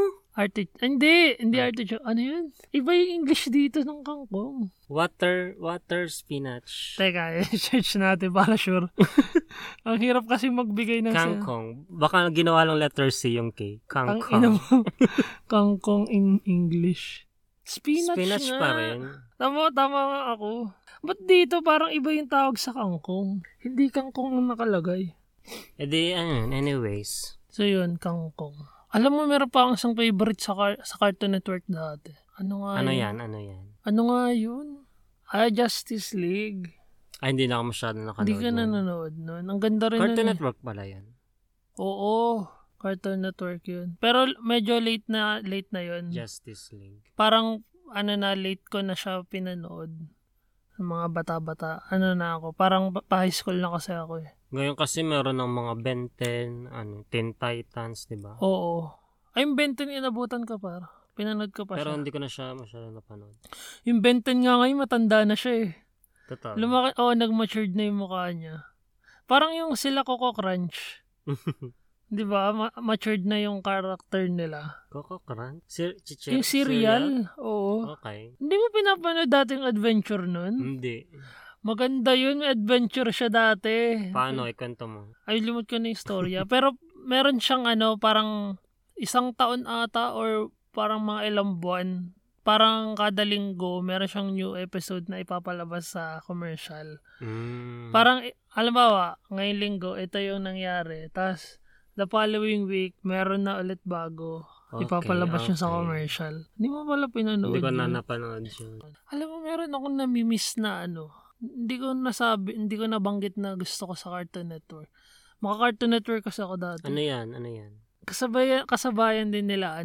Hindi artichoke. Ano yun? Iba yung English dito ng kangkong. Water spinach. Teka, search natin para sure. Ang hirap kasi magbigay ng kangkong. Baka ginawa lang letter C yung K. Kangkong. Kangkong in English. Spinach pa rin. Tama nga ako. Ba't dito parang iba yung tawag sa kangkong? Hindi kangkong ang nakalagay. Anyways. So yun, kangkong. Alam mo, meron pa akong isang favorite sa Cartoon Network dati. Ano yan? Ano nga yun? Justice League. Ay, hindi na ako masyado nakanood. Hindi ka nanonood nun. Ang ganda rin Cartoon Network pala yan. Oo. Cartoon Network yun. Pero medyo late na yun. Justice League. Parang, late ko na siya pinanood. Ng mga bata-bata. Na ako. Parang pa-high school na kasi ako eh. Ngayon kasi meron ng mga Ben 10, Teen Titans, di ba? Oo. Ay, yung Ben 10 inabutan ka para. Pinanood ka pa Pero siya. hindi ko na siya masyado napanood. Yung Ben 10 nga ngayon, matanda na siya eh. Totoo. Nag-matured na yung mukha niya. Parang yung sila Coco Crunch. Di ba? Matured na yung character nila. Coco Crunch? Yung cereal? Oo. Okay. Hindi mo pinapanood dating adventure nun? Hindi. Maganda yun. Adventure siya dati. Paano? Ikwento mo. Ay, limot ko na yung storya. Pero meron siyang parang isang taon ata or parang mga ilang buwan. Parang kada linggo, meron siyang new episode na ipapalabas sa commercial. Parang, halimbawa, ngayong linggo, ito yung nangyari. Tapos, the following week, meron na ulit bago. Ipapalabas niya sa commercial. Hindi mo pala pinanood. Hindi ko na napanood siya. Alam mo, meron akong namimiss na Hindi ko nabanggit na gusto ko sa Cartoon Network. Cartoon Network kasi ako dati. Ano yan? Kasabayan din nila,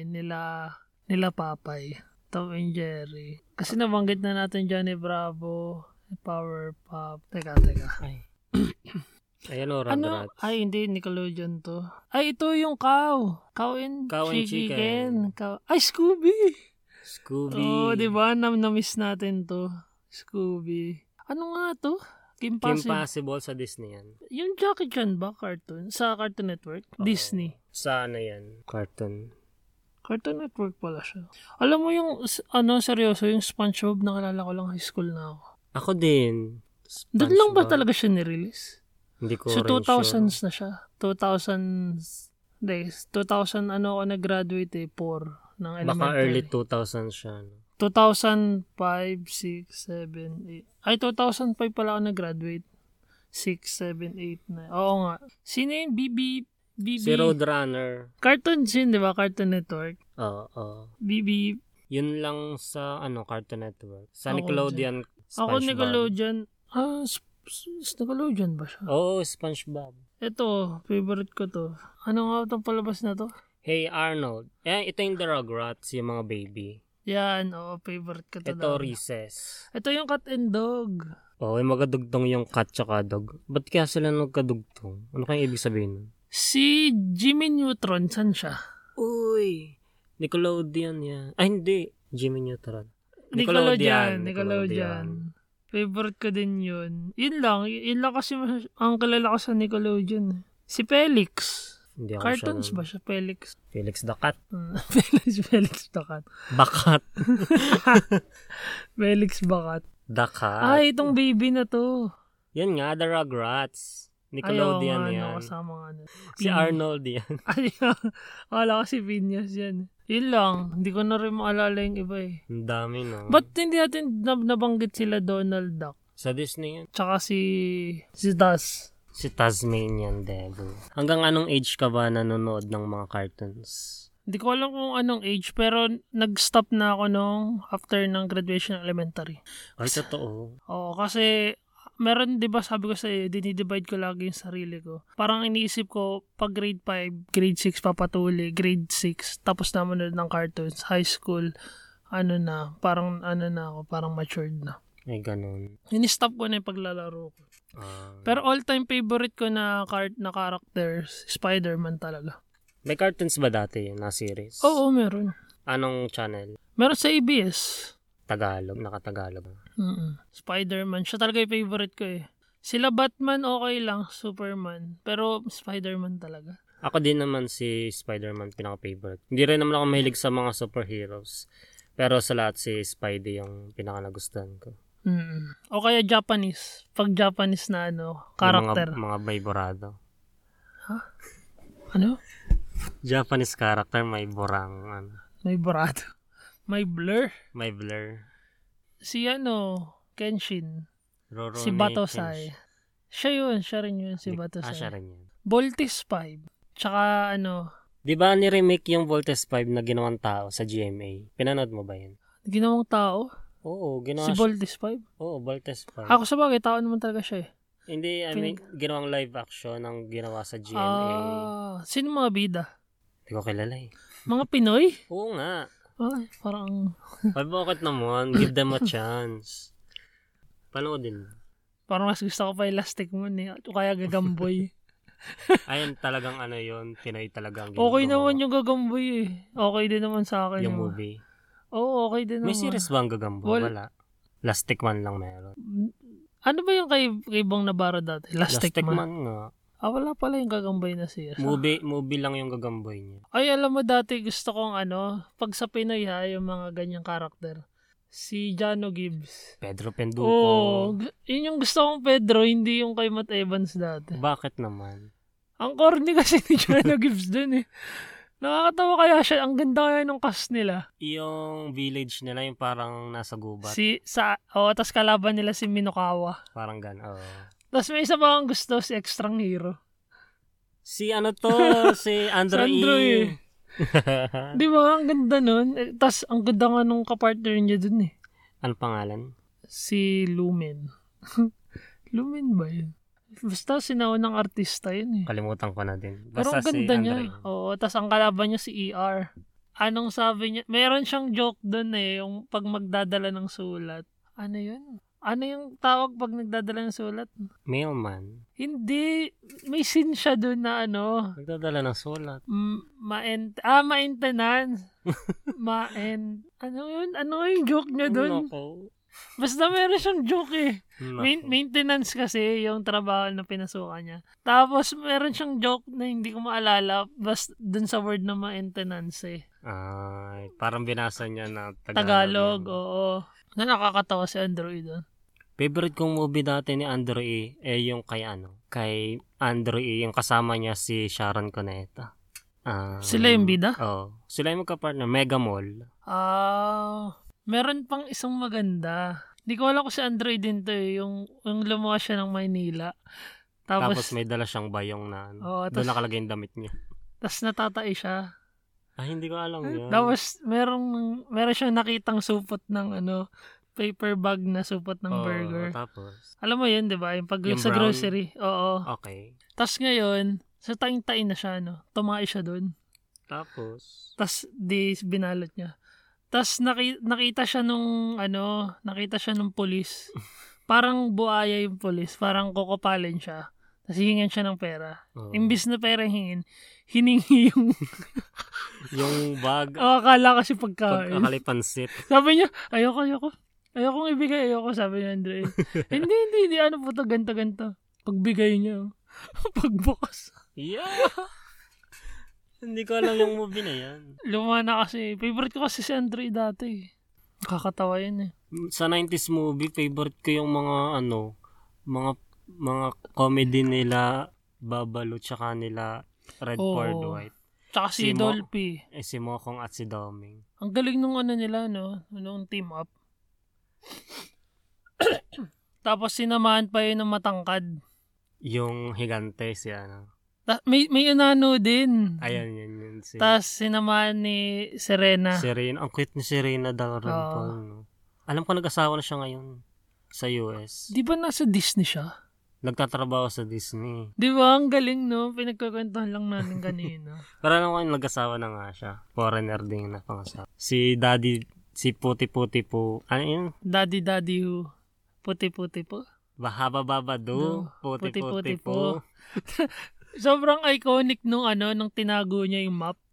nila Popeye, Tom and Jerry. Kasi nabanggit na natin Johnny Bravo, Powerpuff. Teka. Ay. Ayan o, Rugrats. Ay, hindi, Nickelodeon to. Ay, ito yung Cow and Chicken. Ay, Scooby! Oh, diba? Na-miss natin to. Scooby. Ano nga to? Kim Possible sa Disney yan. Yung Jackie Chan ba, cartoon? Sa Cartoon Network? Disney. Sa yan? Cartoon Network pala siya. Alam mo yung, seryoso, yung SpongeBob, nakalala ko lang high school na ako. Ako din. Doon lang ba talaga siya nirelease? Hindi ko so, rin 2000s sure. na siya. 2000 ako nag-graduate 4 ng elementary. Baka early 2000s siya. 2005, 6, 7, 8. Ay, 2005 pala ako nag-graduate. 6, 7, 8, 9. Oo nga. Sino yung BB? Si Roadrunner. Cartoon yun, di ba? Cartoon Network. Oo. BB. Yun lang sa Cartoon Network. Sa Nickelodeon, SpongeBob. Ako Nickelodeon. Nickelodeon ba siya? Oo, SpongeBob. Ito, favorite ko to. Ano nga itong palabas na to? Hey Arnold. Ito yung The Rugrats, yung mga baby. Yan, favorite ko to. Ito, Recess. Ito yung Cat and Dog. Yung magadugtong yung cat tsaka dog. Ba't kaya sila nagkadugtong? Ano kaya ibig sabihin nun? Si Jimmy Neutron, saan siya? Uy, Nickelodeon yan. Ay, hindi. Jimmy Neutron. Nickelodeon. Favorite ko din yun. Yun lang kasi ang kilala ko sa Nickelodeon. Si Felix. Hindi ako Cartoons siya ba siya, Felix? Felix the Cat. Felix Bakat. Bakat. Felix Bakat. The Cat. Ay, itong baby na to. Yan nga, The Rugrats. Nickelodeon yan. Kasama nga na. Si Arnold yan. Ay, wala ko si Phineas yan. Yun lang. Hindi ko na rin maalala yung iba eh. Ang dami, no? Ba't hindi natin nabanggit sila Donald Duck? Sa Disney yan. Tsaka si Taz. Si Tasmanian Devil. Hanggang anong age ka ba nanonood ng mga cartoons? Hindi ko alam kung anong age, pero nag-stop na ako nung after ng graduation ng elementary. Ay, totoo. Oo, kasi meron, di ba sabi ko sa'yo, dinidivide ko lagi yung sarili ko. Parang iniisip ko, pag grade 5, grade 6 papatuloy, grade 6, tapos na manood ng cartoons, high school, parang matured na. Ay, ganun. Ini-stop ko na yung paglalaro ko. Pero all-time favorite ko na character, Spider-Man talaga. May cartoons ba dati na series? Oo, meron. Anong channel? Meron sa ABS. Tagalog, nakatagalog. Spider-Man, siya talaga yung favorite ko eh. Sila Batman okay lang, Superman, pero Spider-Man talaga. Ako din naman si Spider-Man pinaka-favorite. Hindi rin naman ako mahilig sa mga superheroes. Pero sa lahat si Spidey yung pinaka-nagustuhan ko. O kaya Japanese. Pag Japanese na character. Mga bayborado. Ha? Ano? Japanese character may borang. May borado. May blur. May blur. Si Kenshin. Rurouni Si Batosai. Siya rin yun, si Batosai. Siya rin yun. Voltes 5. Tsaka Di ba ni-remake yung Voltes 5 na ginawang tao sa GMA? Pinanood mo ba yun? Ginawang tao? Oo, ginawa Si Voltes 5? Oo, Voltes 5. Ako sa bagay, tao naman talaga siya eh. Hindi, ginawang live action ang ginawa sa GMA. Sino mga bida? Hindi ko kilala eh. Mga Pinoy? Oo nga. Ay, parang... Ay, bakit naman? Give them a chance. Panoodin. Parang mas gusto ko pa Elastic Moon eh. O kaya Gagamboy. Ayun talagang yun. Pinoy talagang okay naman yung Gagamboy eh. Okay din naman sa akin. Yung movie. Oo, okay din naman. May series ba ang Gagamboy? Wala. Lastic Man lang meron. Ano ba yung kay Bong Navarro dati? Lastic Man nga. Wala pala yung Gagamboy na series. Movie lang yung Gagamboy niya. Ay, alam mo dati gusto kong pag sa Pinoy yung mga ganyang karakter. Si Jano Gibbs. Pedro Penduko. Oo, yun yung gusto kong Pedro, hindi yung kay Matt Evans dati. Bakit naman? Ang corny kasi ni Jano Gibbs dun eh. Nakakatawa kaya siya. Ang ganda kaya nung cast nila. Yung village nila, yung parang nasa gubat. Tas kalaban nila si Minokawa. Parang gano'n, Tas may isa pa akong gusto, si Extrang Hero. Si si Andrew E. Di ba? Ang ganda nun. Tas ang ganda nga nung kapartner niya dun eh. Ano pangalan? Si Lumen. Lumen ba yun? Basta sinaunang artista yun eh. Kalimutan ko na din. Basta pero ang ganda niya. Oo, tas ang kalaban niya si ER. Anong sabi niya? Meron siyang joke dun eh, yung pag magdadala ng sulat. Ano yun? Ano yung tawag pag nagdadala ng sulat? Mailman. Hindi. May scene siya dun na nagdadala ng sulat. Maintenance. Ano yun? Ano yung joke niya dun? Basta meron siyang joke eh. Maintenance kasi yung trabaho na pinasukan niya. Tapos meron siyang joke na hindi ko maalala basta dun sa word na maintenance eh. Parang binasa niya na Tagalog, oo. Na nakakatawa si Andrew E. doon. Favorite kong movie dati ni Andrew E. Yung kay Andrew E. Yung kasama niya si Sharon Cuneta. Sila yung bida? Oo. Sila yung magka-partner. Mega Mall. Meron pang isang maganda. Hindi ko alam kung si Andrew E. din to eh. Yung lumuwas siya ng Maynila. Tapos may dala siyang bayong na doon nakalagay yung damit niya. Tapos natatay siya. Hindi ko alam yun. Tapos meron siyang nakitang supot ng paper bag na supot ng burger. Tapos alam mo yun, di ba? Yung pag sa brown grocery. Oo. Okay. Tapos ngayon, sa taing-tain na siya, tumae siya doon. Tapos binalot niya. Tapos nakita siya nung pulis. Parang buaya yung pulis. Parang kokopalin siya. Tapos hihingan siya ng pera. Imbis na pera hiningi yung yung bag. Akala kasi pagkain. Pagkakalipansit. Sabi niya, ayoko. Ayokong ibigay, sabi ni Andre. Hindi, ano po to, ganto. Pagbigay niya, pagbukas. Yeah! Hindi ko alam yung movie na yan. Luma na kasi. Favorite ko kasi si Andre dati. Nakakatawa yan eh. Sa 90s movie, favorite ko yung mga mga comedy nila Babalo tsaka nila Red Ford White. Tsaka si Dolphy. Si Mokong at si Doming. Ang galing nung ano nila, no? Nung team up. Tapos sinamahan pa yun ng matangkad. Yung higante si ano. May inano din. Ayan, yun. Tapos sinamahan ni Serena. Ang cute ni Serena Dalrymple. No? Alam ko nag-asawa na siya ngayon sa US. Di ba nasa Disney siya? Nagtatrabaho sa Disney. Di ba? Ang galing, no? Pinagkakwentuhan lang natin kanina. Pero alam ko nag-asawa na nga siya. Foreigner din na pangasawa. Si Daddy, si Puti-Puti po. Ano yun? Daddy who? Puti-puti po. Bahaba-babado. Puti-puti po. Sobrang iconic nung tinago niya yung map.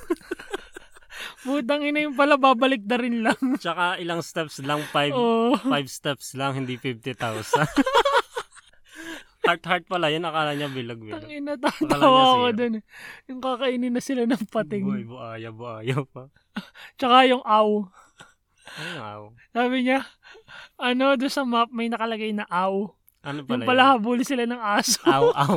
Putang ina yung pala, babalik na rin lang. Tsaka ilang steps lang, 5 steps lang, hindi 50,000. Heart pala yun, akala niya bilag-bilag. Tangina, tatawa ako dun. Yung kakainin na sila ng pating. Boy, buaya pa. Tsaka yung aw. Ano aw? Sabi niya, doon sa map may nakalagay na aw. Ano pala yung pala habuli sila ng aso. Aw.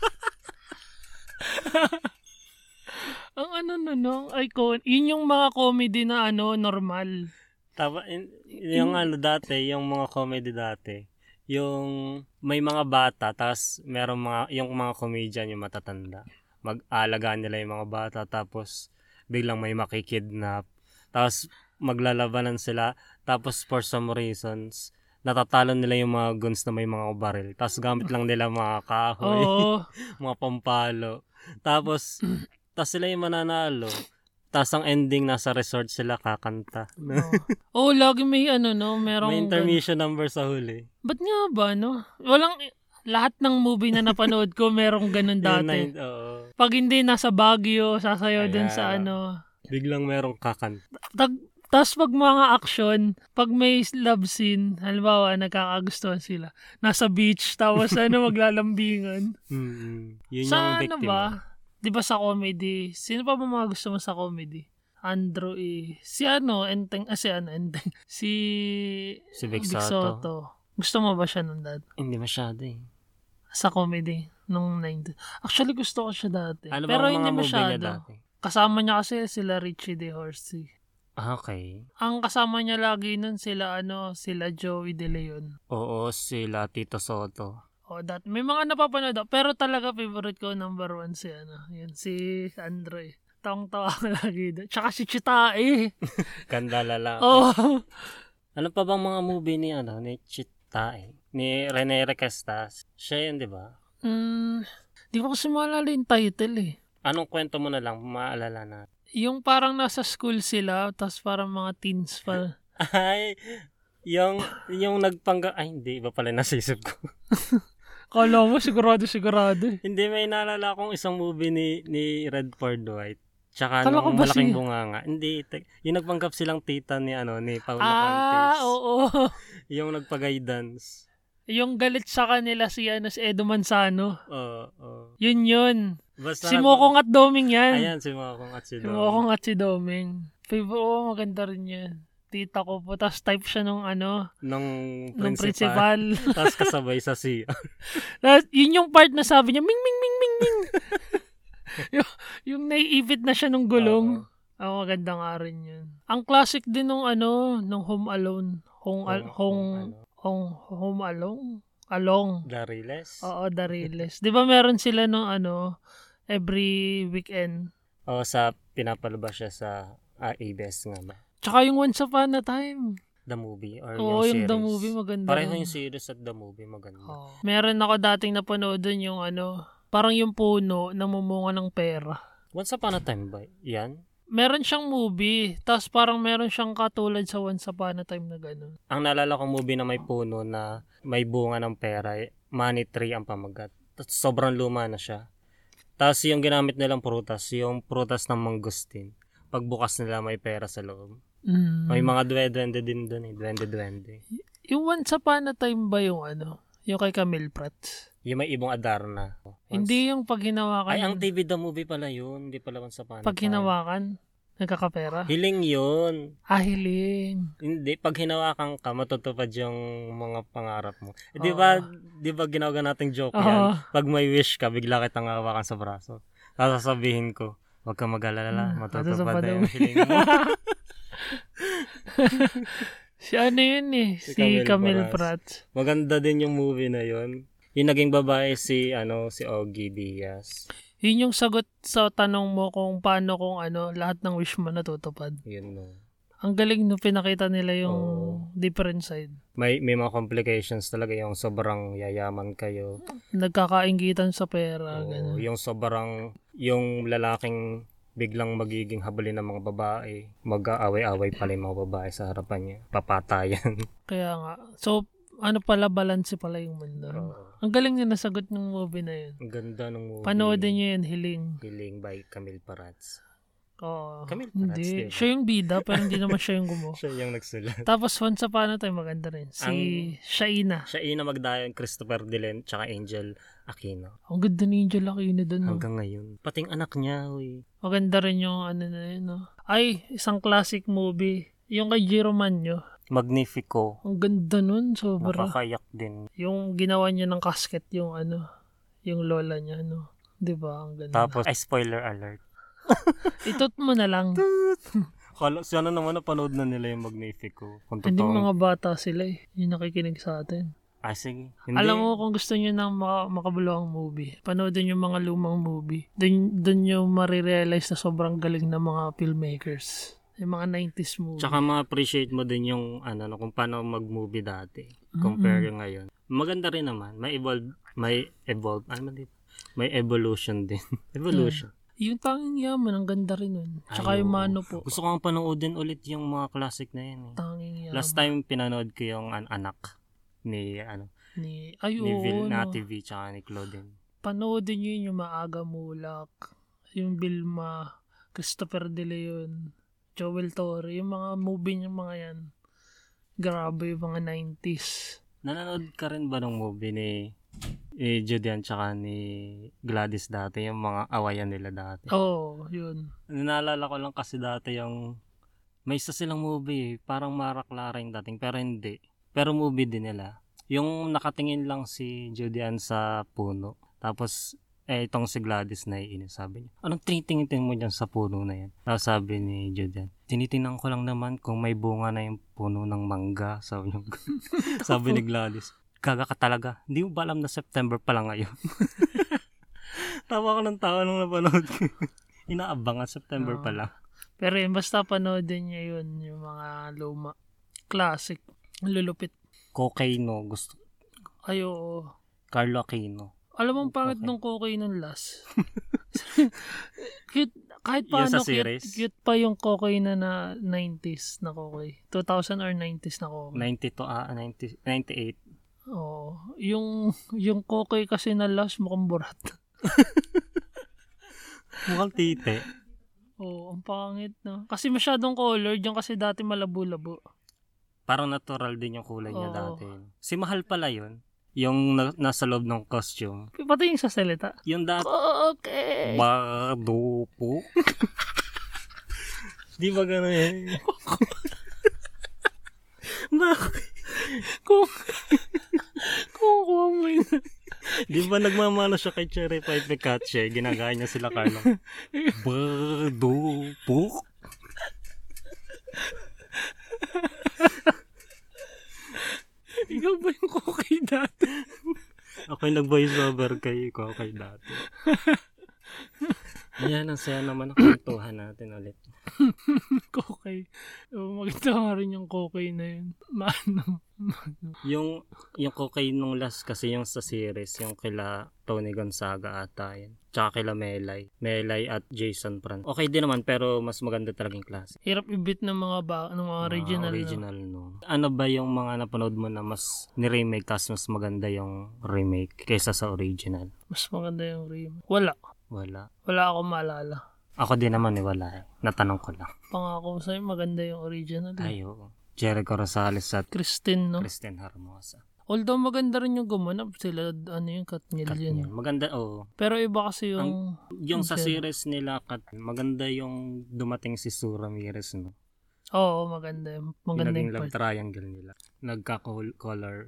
Ang icon. Yun yung mga comedy na normal. Tama, yung dati, yung mga comedy dati, yung may mga bata, tapos yung mga comedian yung matatanda. Mag-alagaan nila yung mga bata, tapos biglang may makikidnap. Tapos maglalabanan sila, tapos for some reasons, natatalo nila yung mga guns na may mga baril. Tapos gamit lang nila mga kahoy, mga pampalo. Tapos sila yung mananalo. Tapos ang ending, nasa resort sila kakanta. Lagi may merong... May intermission number sa huli. Ba't nga ba, Walang... Lahat ng movie na napanood ko, merong ganun dati. Pag hindi, nasa Baguio, sasayaw din sa Biglang merong kakanta. Tapos pag mga action, pag may love scene, halimbawa, nagkakagustuhan sila. Nasa beach, tapos maglalambingan. Yun sa yung victim. Ba? Di ba sa comedy? Sino pa ba mga gusto mo sa comedy? Andrew Si Enteng. Si Vic Soto. Gusto mo ba siya nung dati? Hindi masyado eh. Sa comedy, nung 90. Actually, gusto ko siya dati. Ano pero hindi masyado. Movie niya dati? Kasama niya kasi sila Richie DeHorsey. Okay. Ang kasama niya lagi nun sila Joey De Leon. Oo, sila Tito Soto. May mga napapanood ako. Pero talaga favorite ko number 1 si Andre. Tawang-tawa ko lagi doon. Tsaka si Chitae. Ganda lalaki. Ano pa bang mga movie ni Chitae? Ni Rene Requestas. Siya yun, di ba? Di ko kasi maalala yung title eh. Anong kwento mo na lang, maalala na? Yung parang nasa school sila, tapos parang mga teens pa. Ay, yung hindi, iba pala nasisip ko. Kala mo, sigurado. Hindi, may naalala akong isang movie ni Red Ford White. Tsaka Kala nung Malaking Bunganga. Hindi, yung nagpanggap silang tita ni Paula Contes. Oo. Yung nagpa-guidance. Yung galit sa kanila si Edo Manzano. Oo. Yun. Basta si Mokong at Doming yan. Ayan, si Mokong at si Doming. Si Mokong at si Doming. Maganda rin yan. Tita ko po. Tapos type siya nung principal. Tapos kasabay sa siya. Yun yung part na sabi niya, ming, ming, ming, ming, ming. yung naiipit na siya nung gulong. Maganda nga rin yun. Ang classic din nung Home Alone. Home Alone? Along. Dariles? Oo, Dariles. Di ba meron sila nung every weekend? Sa pinapalabas siya sa ABS nga ba? Tsaka yung Once Upon a Time. The movie or yung series. The movie maganda. Pareho yung series at the movie maganda. Meron ako dating napanood dun yung parang yung puno namumunga ng pera. Once Upon a Time ba? Yan? Meron siyang movie, tapos parang meron siyang katulad sa Once Upon a Time na gano'n. Ang naalala kong movie na may puno na may bunga ng pera, Money Tree ang pamagat. Tapos sobrang luma na siya. Tapos yung ginamit nilang prutas, yung prutas ng mangustin. Pagbukas nila may pera sa loob. May mga duwende din doon eh. Duwende. Yung Once Upon a Time ba yung yung kay Camille Prats? Yung may ibong Adarna. Hindi yung pag hinawakan. Ay, ang TV the movie pala yun. Hindi pala Once Upon a Time. Pag hinawakan, nagkakapera? Hiling yun. Hiling. Hindi, pag hinawakan ka, matutupad yung mga pangarap mo. Di ba ginawa nating joke yan? Pag may wish ka, bigla kitang hawakan sa braso. Sasabihin ko, huwag ka mag-alala, matutupad na yung hiling mo. Si yun eh, si Camille Prats. Maganda din yung movie na yun. Yung naging babae si Ogie Diaz. Yun yung sagot sa tanong mo kung paano kung lahat ng wish mo natutupad. Yun no. Ang galing no, pinakita nila yung different side. May mga complications talaga yung sobrang yayaman kayo. Nagkakainggitan sa pera. Yung sobrang, yung lalaking biglang magiging habulin ng mga babae, mag-aaway-aaway pala yung mga babae sa harapan niya. Papatayan. Kaya nga. So, pala, balance pala yung mundo. Ang galing niya nasagot ng movie na yun. Ang ganda ng movie. Panoodin niyo yun, Hiling. Hiling by Camille Prats. Camille Prats, hindi. Siya yung bida, pero hindi naman siya yung gumawa. Siya yung nagsulat. Tapos, Once Upon a Time, maganda rin. Si Shaina. Shaina Magdayon, Christopher Delen, tsaka Angel Aquino. Ang ganda ni Angel Aquino doon. Hanggang ngayon. Pating anak niya, Maganda rin yung na yun, no? Ay, isang classic movie. Yung kay Jiro Manyo. Magnifico. Ang ganda nun, sobra. Nakakayak din. Yung ginawa niya ng casket, yung yung lola niya, Diba? Ang ganda. Tapos, spoiler alert. Itot mo na lang. Sana naman napanood na nila yung Magnifico. Hindi mga bata sila yung nakikinig sa atin. Sige. Hindi. Alam mo, kung gusto nyo ng makabuluhang movie, panoodin yung mga lumang movie. Doon nyo marirealize na sobrang galing ng mga filmmakers. Yung mga 90s movie. Tsaka ma-appreciate mo din yung kung paano mag-movie dati. Compare ngayon. Maganda rin naman. May evolution din. Evolution. Yung Tanging Yaman, ang ganda rin nun. Tsaka yung Mano po. Gusto ko panoodin ulit yung mga classic na yan. Tanging Yaman. Last time pinanood ko yung anak ni Vil TV tsaka ni Claudine. Panoodin nyo yung Maaga Mulak, yung Vilma, Christopher De Leon, Joel Torre, yung mga movie niya mga yan. Grabe yung mga 90s. Nanonood ka rin ba ng movie ni Judean tsaka ni Gladys dati, yung mga awayan nila dati? Yun. Naalala ko lang kasi dati yung may isa silang movie, parang Maraklara yung dating, pero hindi. Pero movie din nila. Yung nakatingin lang si Judean sa puno. Tapos, itong si Gladys na iinis. Sabi niya, anong tinitingin mo dyan sa puno na yan? Tapos sabi ni Judean, tinitingnan ko lang naman kung may bunga na yung puno ng mangga. Sabi ni Gladys, gaga ka talaga. Hindi mo ba alam na September pa lang ngayon? Tawa ko ng tawa nung napanood ko. Inaabangan September pa lang. Pero yun, basta panoodin niya yun, yung mga luma. Classic. Lulupit. Cocaino. Gusto. Carlo Aquino. Alam mo, pangit nung Cocaine nung last. Cute. Kahit paano cute pa yung Cocaine na 90s na Cocaine. 2000 or 90s na Cocaine. 98. Yung Cocaine kasi na last mukhang burat. Mukhang tite. Ang pangit na. Kasi masyadong colored yung kasi dati malabo-labo. Parang natural din yung kulay niya dati. Si Mahal pala yun. Yung nasa loob ng costume. Pati yung sa salita. Yung dati. Okay. Badupo. Di ba gano'n eh? Bakit? Kung mo yun. Di ba nagmamano siya kay Cherry Pie Picache? Ginagaya niya sila Carlo. Badupo. Ikaw ba yung Kokay dati? Ako yung nag-voice over kay Kokay dati. Ayan, ang saya naman ang kwentuhan natin ulit. Kokay. Maganda nga rin yung Kokay na yun. Yung Kokay nung last kasi yung sa series, yung kila Tony Gonzaga ata yun. Tsaka kila Melay at Jason Pran. Okay din naman, pero mas maganda talagang klase. Hirap i-beat ng mga original. No? Ano ba yung mga napanood mo na mas ni-remake tas mas maganda yung remake kaysa sa original? Mas maganda yung remake. Wala akong maalala. Ako din naman wala. Natanong ko lang. Pangako sa'yo, maganda yung original. Ay, oo. Jericho Rosales at Christine, no? Kristen Hermosa. Although maganda rin yung gumanap sila, yung Katniel yun. Maganda, oo. Pero iba kasi yung... Yung sa series nila, maganda yung dumating si Sue Ramirez, no? Oo, maganda. Maganda yung yung love part. triangle nila. Nagka-color.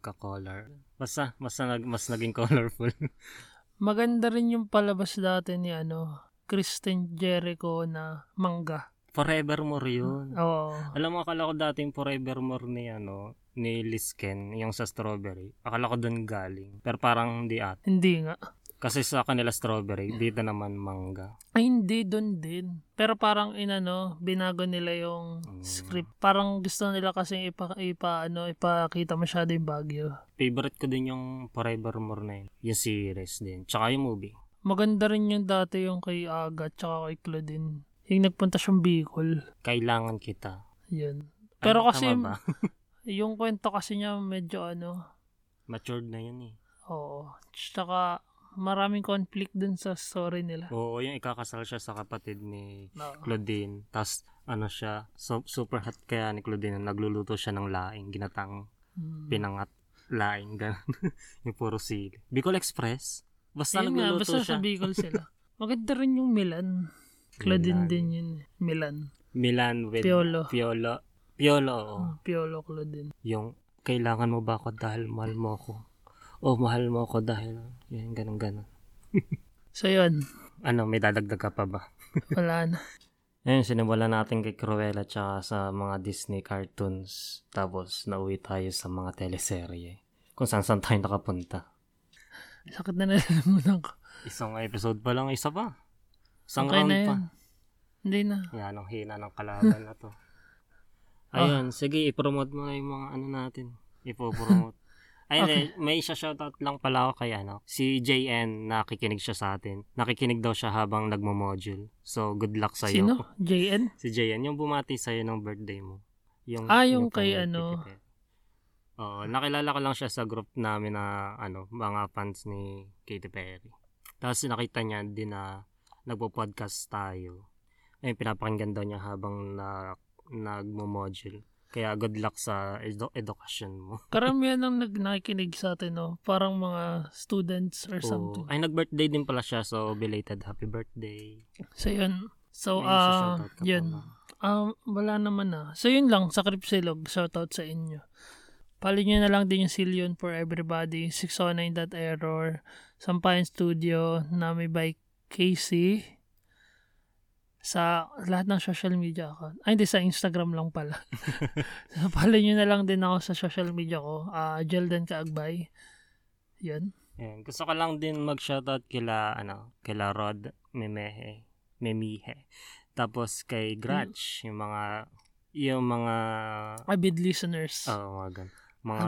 Basta, mas naging colorful. Maganda rin yung palabas dati ni Kristen Jericho na manga. Forevermore yun. Oo. Alam mo, akala ko dati yung Forevermore ni Lisken, yung sa Strawberry. Akala ko doon galing. Pero parang hindi at. Hindi nga. Kasi sa kanila Strawberry, dito naman manga. Ay, hindi, doon din. Pero parang binago nila yung script. Parang gusto nila kasi ipakita masyado yung Baguio. Favorite ko din yung Forevermore na yun. Yung series din. Tsaka yung movie. Maganda rin yung dati yung kay Aga tsaka kay Claudine. Yung nagpunta siyang Bicol. Kailangan kita. Yun. Pero Ay, kasi, tama ba? yung kwento kasi niya medyo matured na yun eh. Oo. Tsaka maraming conflict dun sa story nila. Oo, yung ikakasal siya sa kapatid ni Claudine. Tapos, siya, super hot kaya ni Claudine. Nagluluto siya ng laing, ginatang pinangat laing. Ganun. Yung puro sili. Bicol Express? Basta nagluluto basta siya. Sa Bicol sila. Maganda rin yung Milan. Claudine din yun. Milan with Piolo. Piolo, Piolo Claudine. Yung, kailangan mo ba ako dahil mahal mo ako? O mahal mo ako dahil, yun, ganun. So, yun. May dadagdag ka pa ba? Wala na. Ayun, sinimulan natin kay Cruella tsaka sa mga Disney cartoons. Tapos, nauwi tayo sa mga teleserye. Kung saan tayo nakapunta. Sakit na nalalamunan ko. Isang episode pa lang, isa pa. Isang okay round na pa. Hindi na. Yan, ang hina ng kalaban na to. Ayun, sige, ipromote mo na yung mga natin. Ipopromote. Ayun, okay. May shoutout lang pala ako kay si JN, nakikinig siya sa atin. Nakikinig daw siya habang nagmo-module. So, good luck sa'yo. Sino? JN? Si JN, yung bumati sa'yo ng birthday mo. Yung kay nakilala ko lang siya sa group namin na mga fans ni Katy Perry. Tapos nakita niya din na nagpo-podcast tayo. Ayun, pinapakinggan daw niya habang nagmo-module. Kaya good luck sa edukasyon mo. Karamihan ang nakikinig sa atin, parang mga students or something. Ay, nag-birthday din pala siya, so belated happy birthday. So, yun. So, yun. Wala naman na. So, yun lang. Sa Cripsilog, shoutout sa inyo. Pali nyo na lang din yung Silyon for Everybody, 609.error, Sampayan Studio, Nami by Casey, sa lahat ng social media account. Ay, hindi, sa Instagram lang pala. So, pali nyo na lang din ako sa social media ko, Jelden Kaagbay. Yan. Gusto ko lang din mag-shoutout kila Rod Memihe. Tapos kay Gratch, yung mga avid listeners. Mga gan. Mga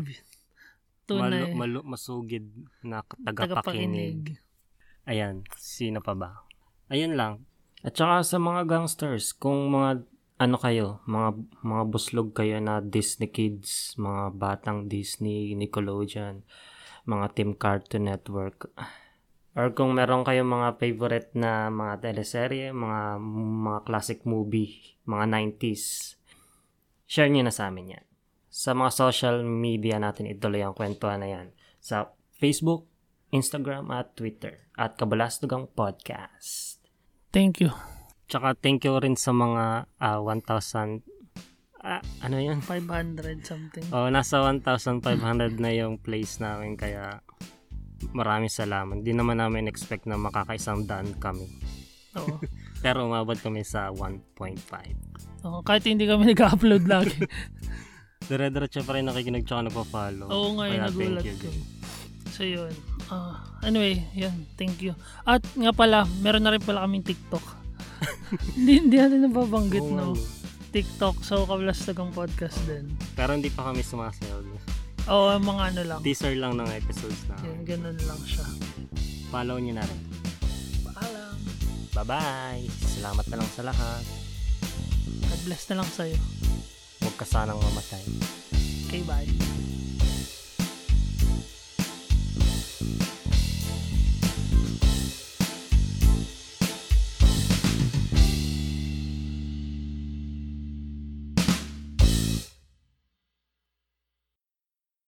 masugid na tagapakinig. Ayan, sino pa ba? Ayun lang. At saka sa mga gangsters, kung mga kayo, mga buslog kayo na Disney kids, mga batang Disney, Nickelodeon, mga Team Cartoon Network, or kung meron kayong mga favorite na mga teleserye, mga classic movie, mga 90s, share nyo na sa amin yan. Sa mga social media natin, ituloy ang kwentuhan na yan. Sa Facebook, Instagram, at Twitter, at Kabalastugang Podcast. Thank you. Tsaka thank you rin sa mga 1,000 ano yun? 500 something. Nasa 1,500 na yung plays namin, kaya maraming salamat. Hindi naman namin expect na makaka-100 kami. Oo. Pero umabot kami sa 1.5. Kahit hindi kami nag-upload lagi. Dire-diretso pa rin nakikinig tsaka nagpa-follow. Oo nga, nagulat ko. So yun. Anyway, yan. Thank you. At nga pala, meron na rin pala kaming TikTok. Hindi natin nababanggit, no? TikTok. So, Kabalastugang Podcast din. Pero hindi pa kami sumasayaw. Mga lang. Teaser lang ng episodes na. Yan, ganun lang siya. Follow nyo na rin. Paalam. Bye-bye. Salamat na lang sa lahat. God bless na lang sa'yo. Huwag ka sanang mamatay. Okay, bye.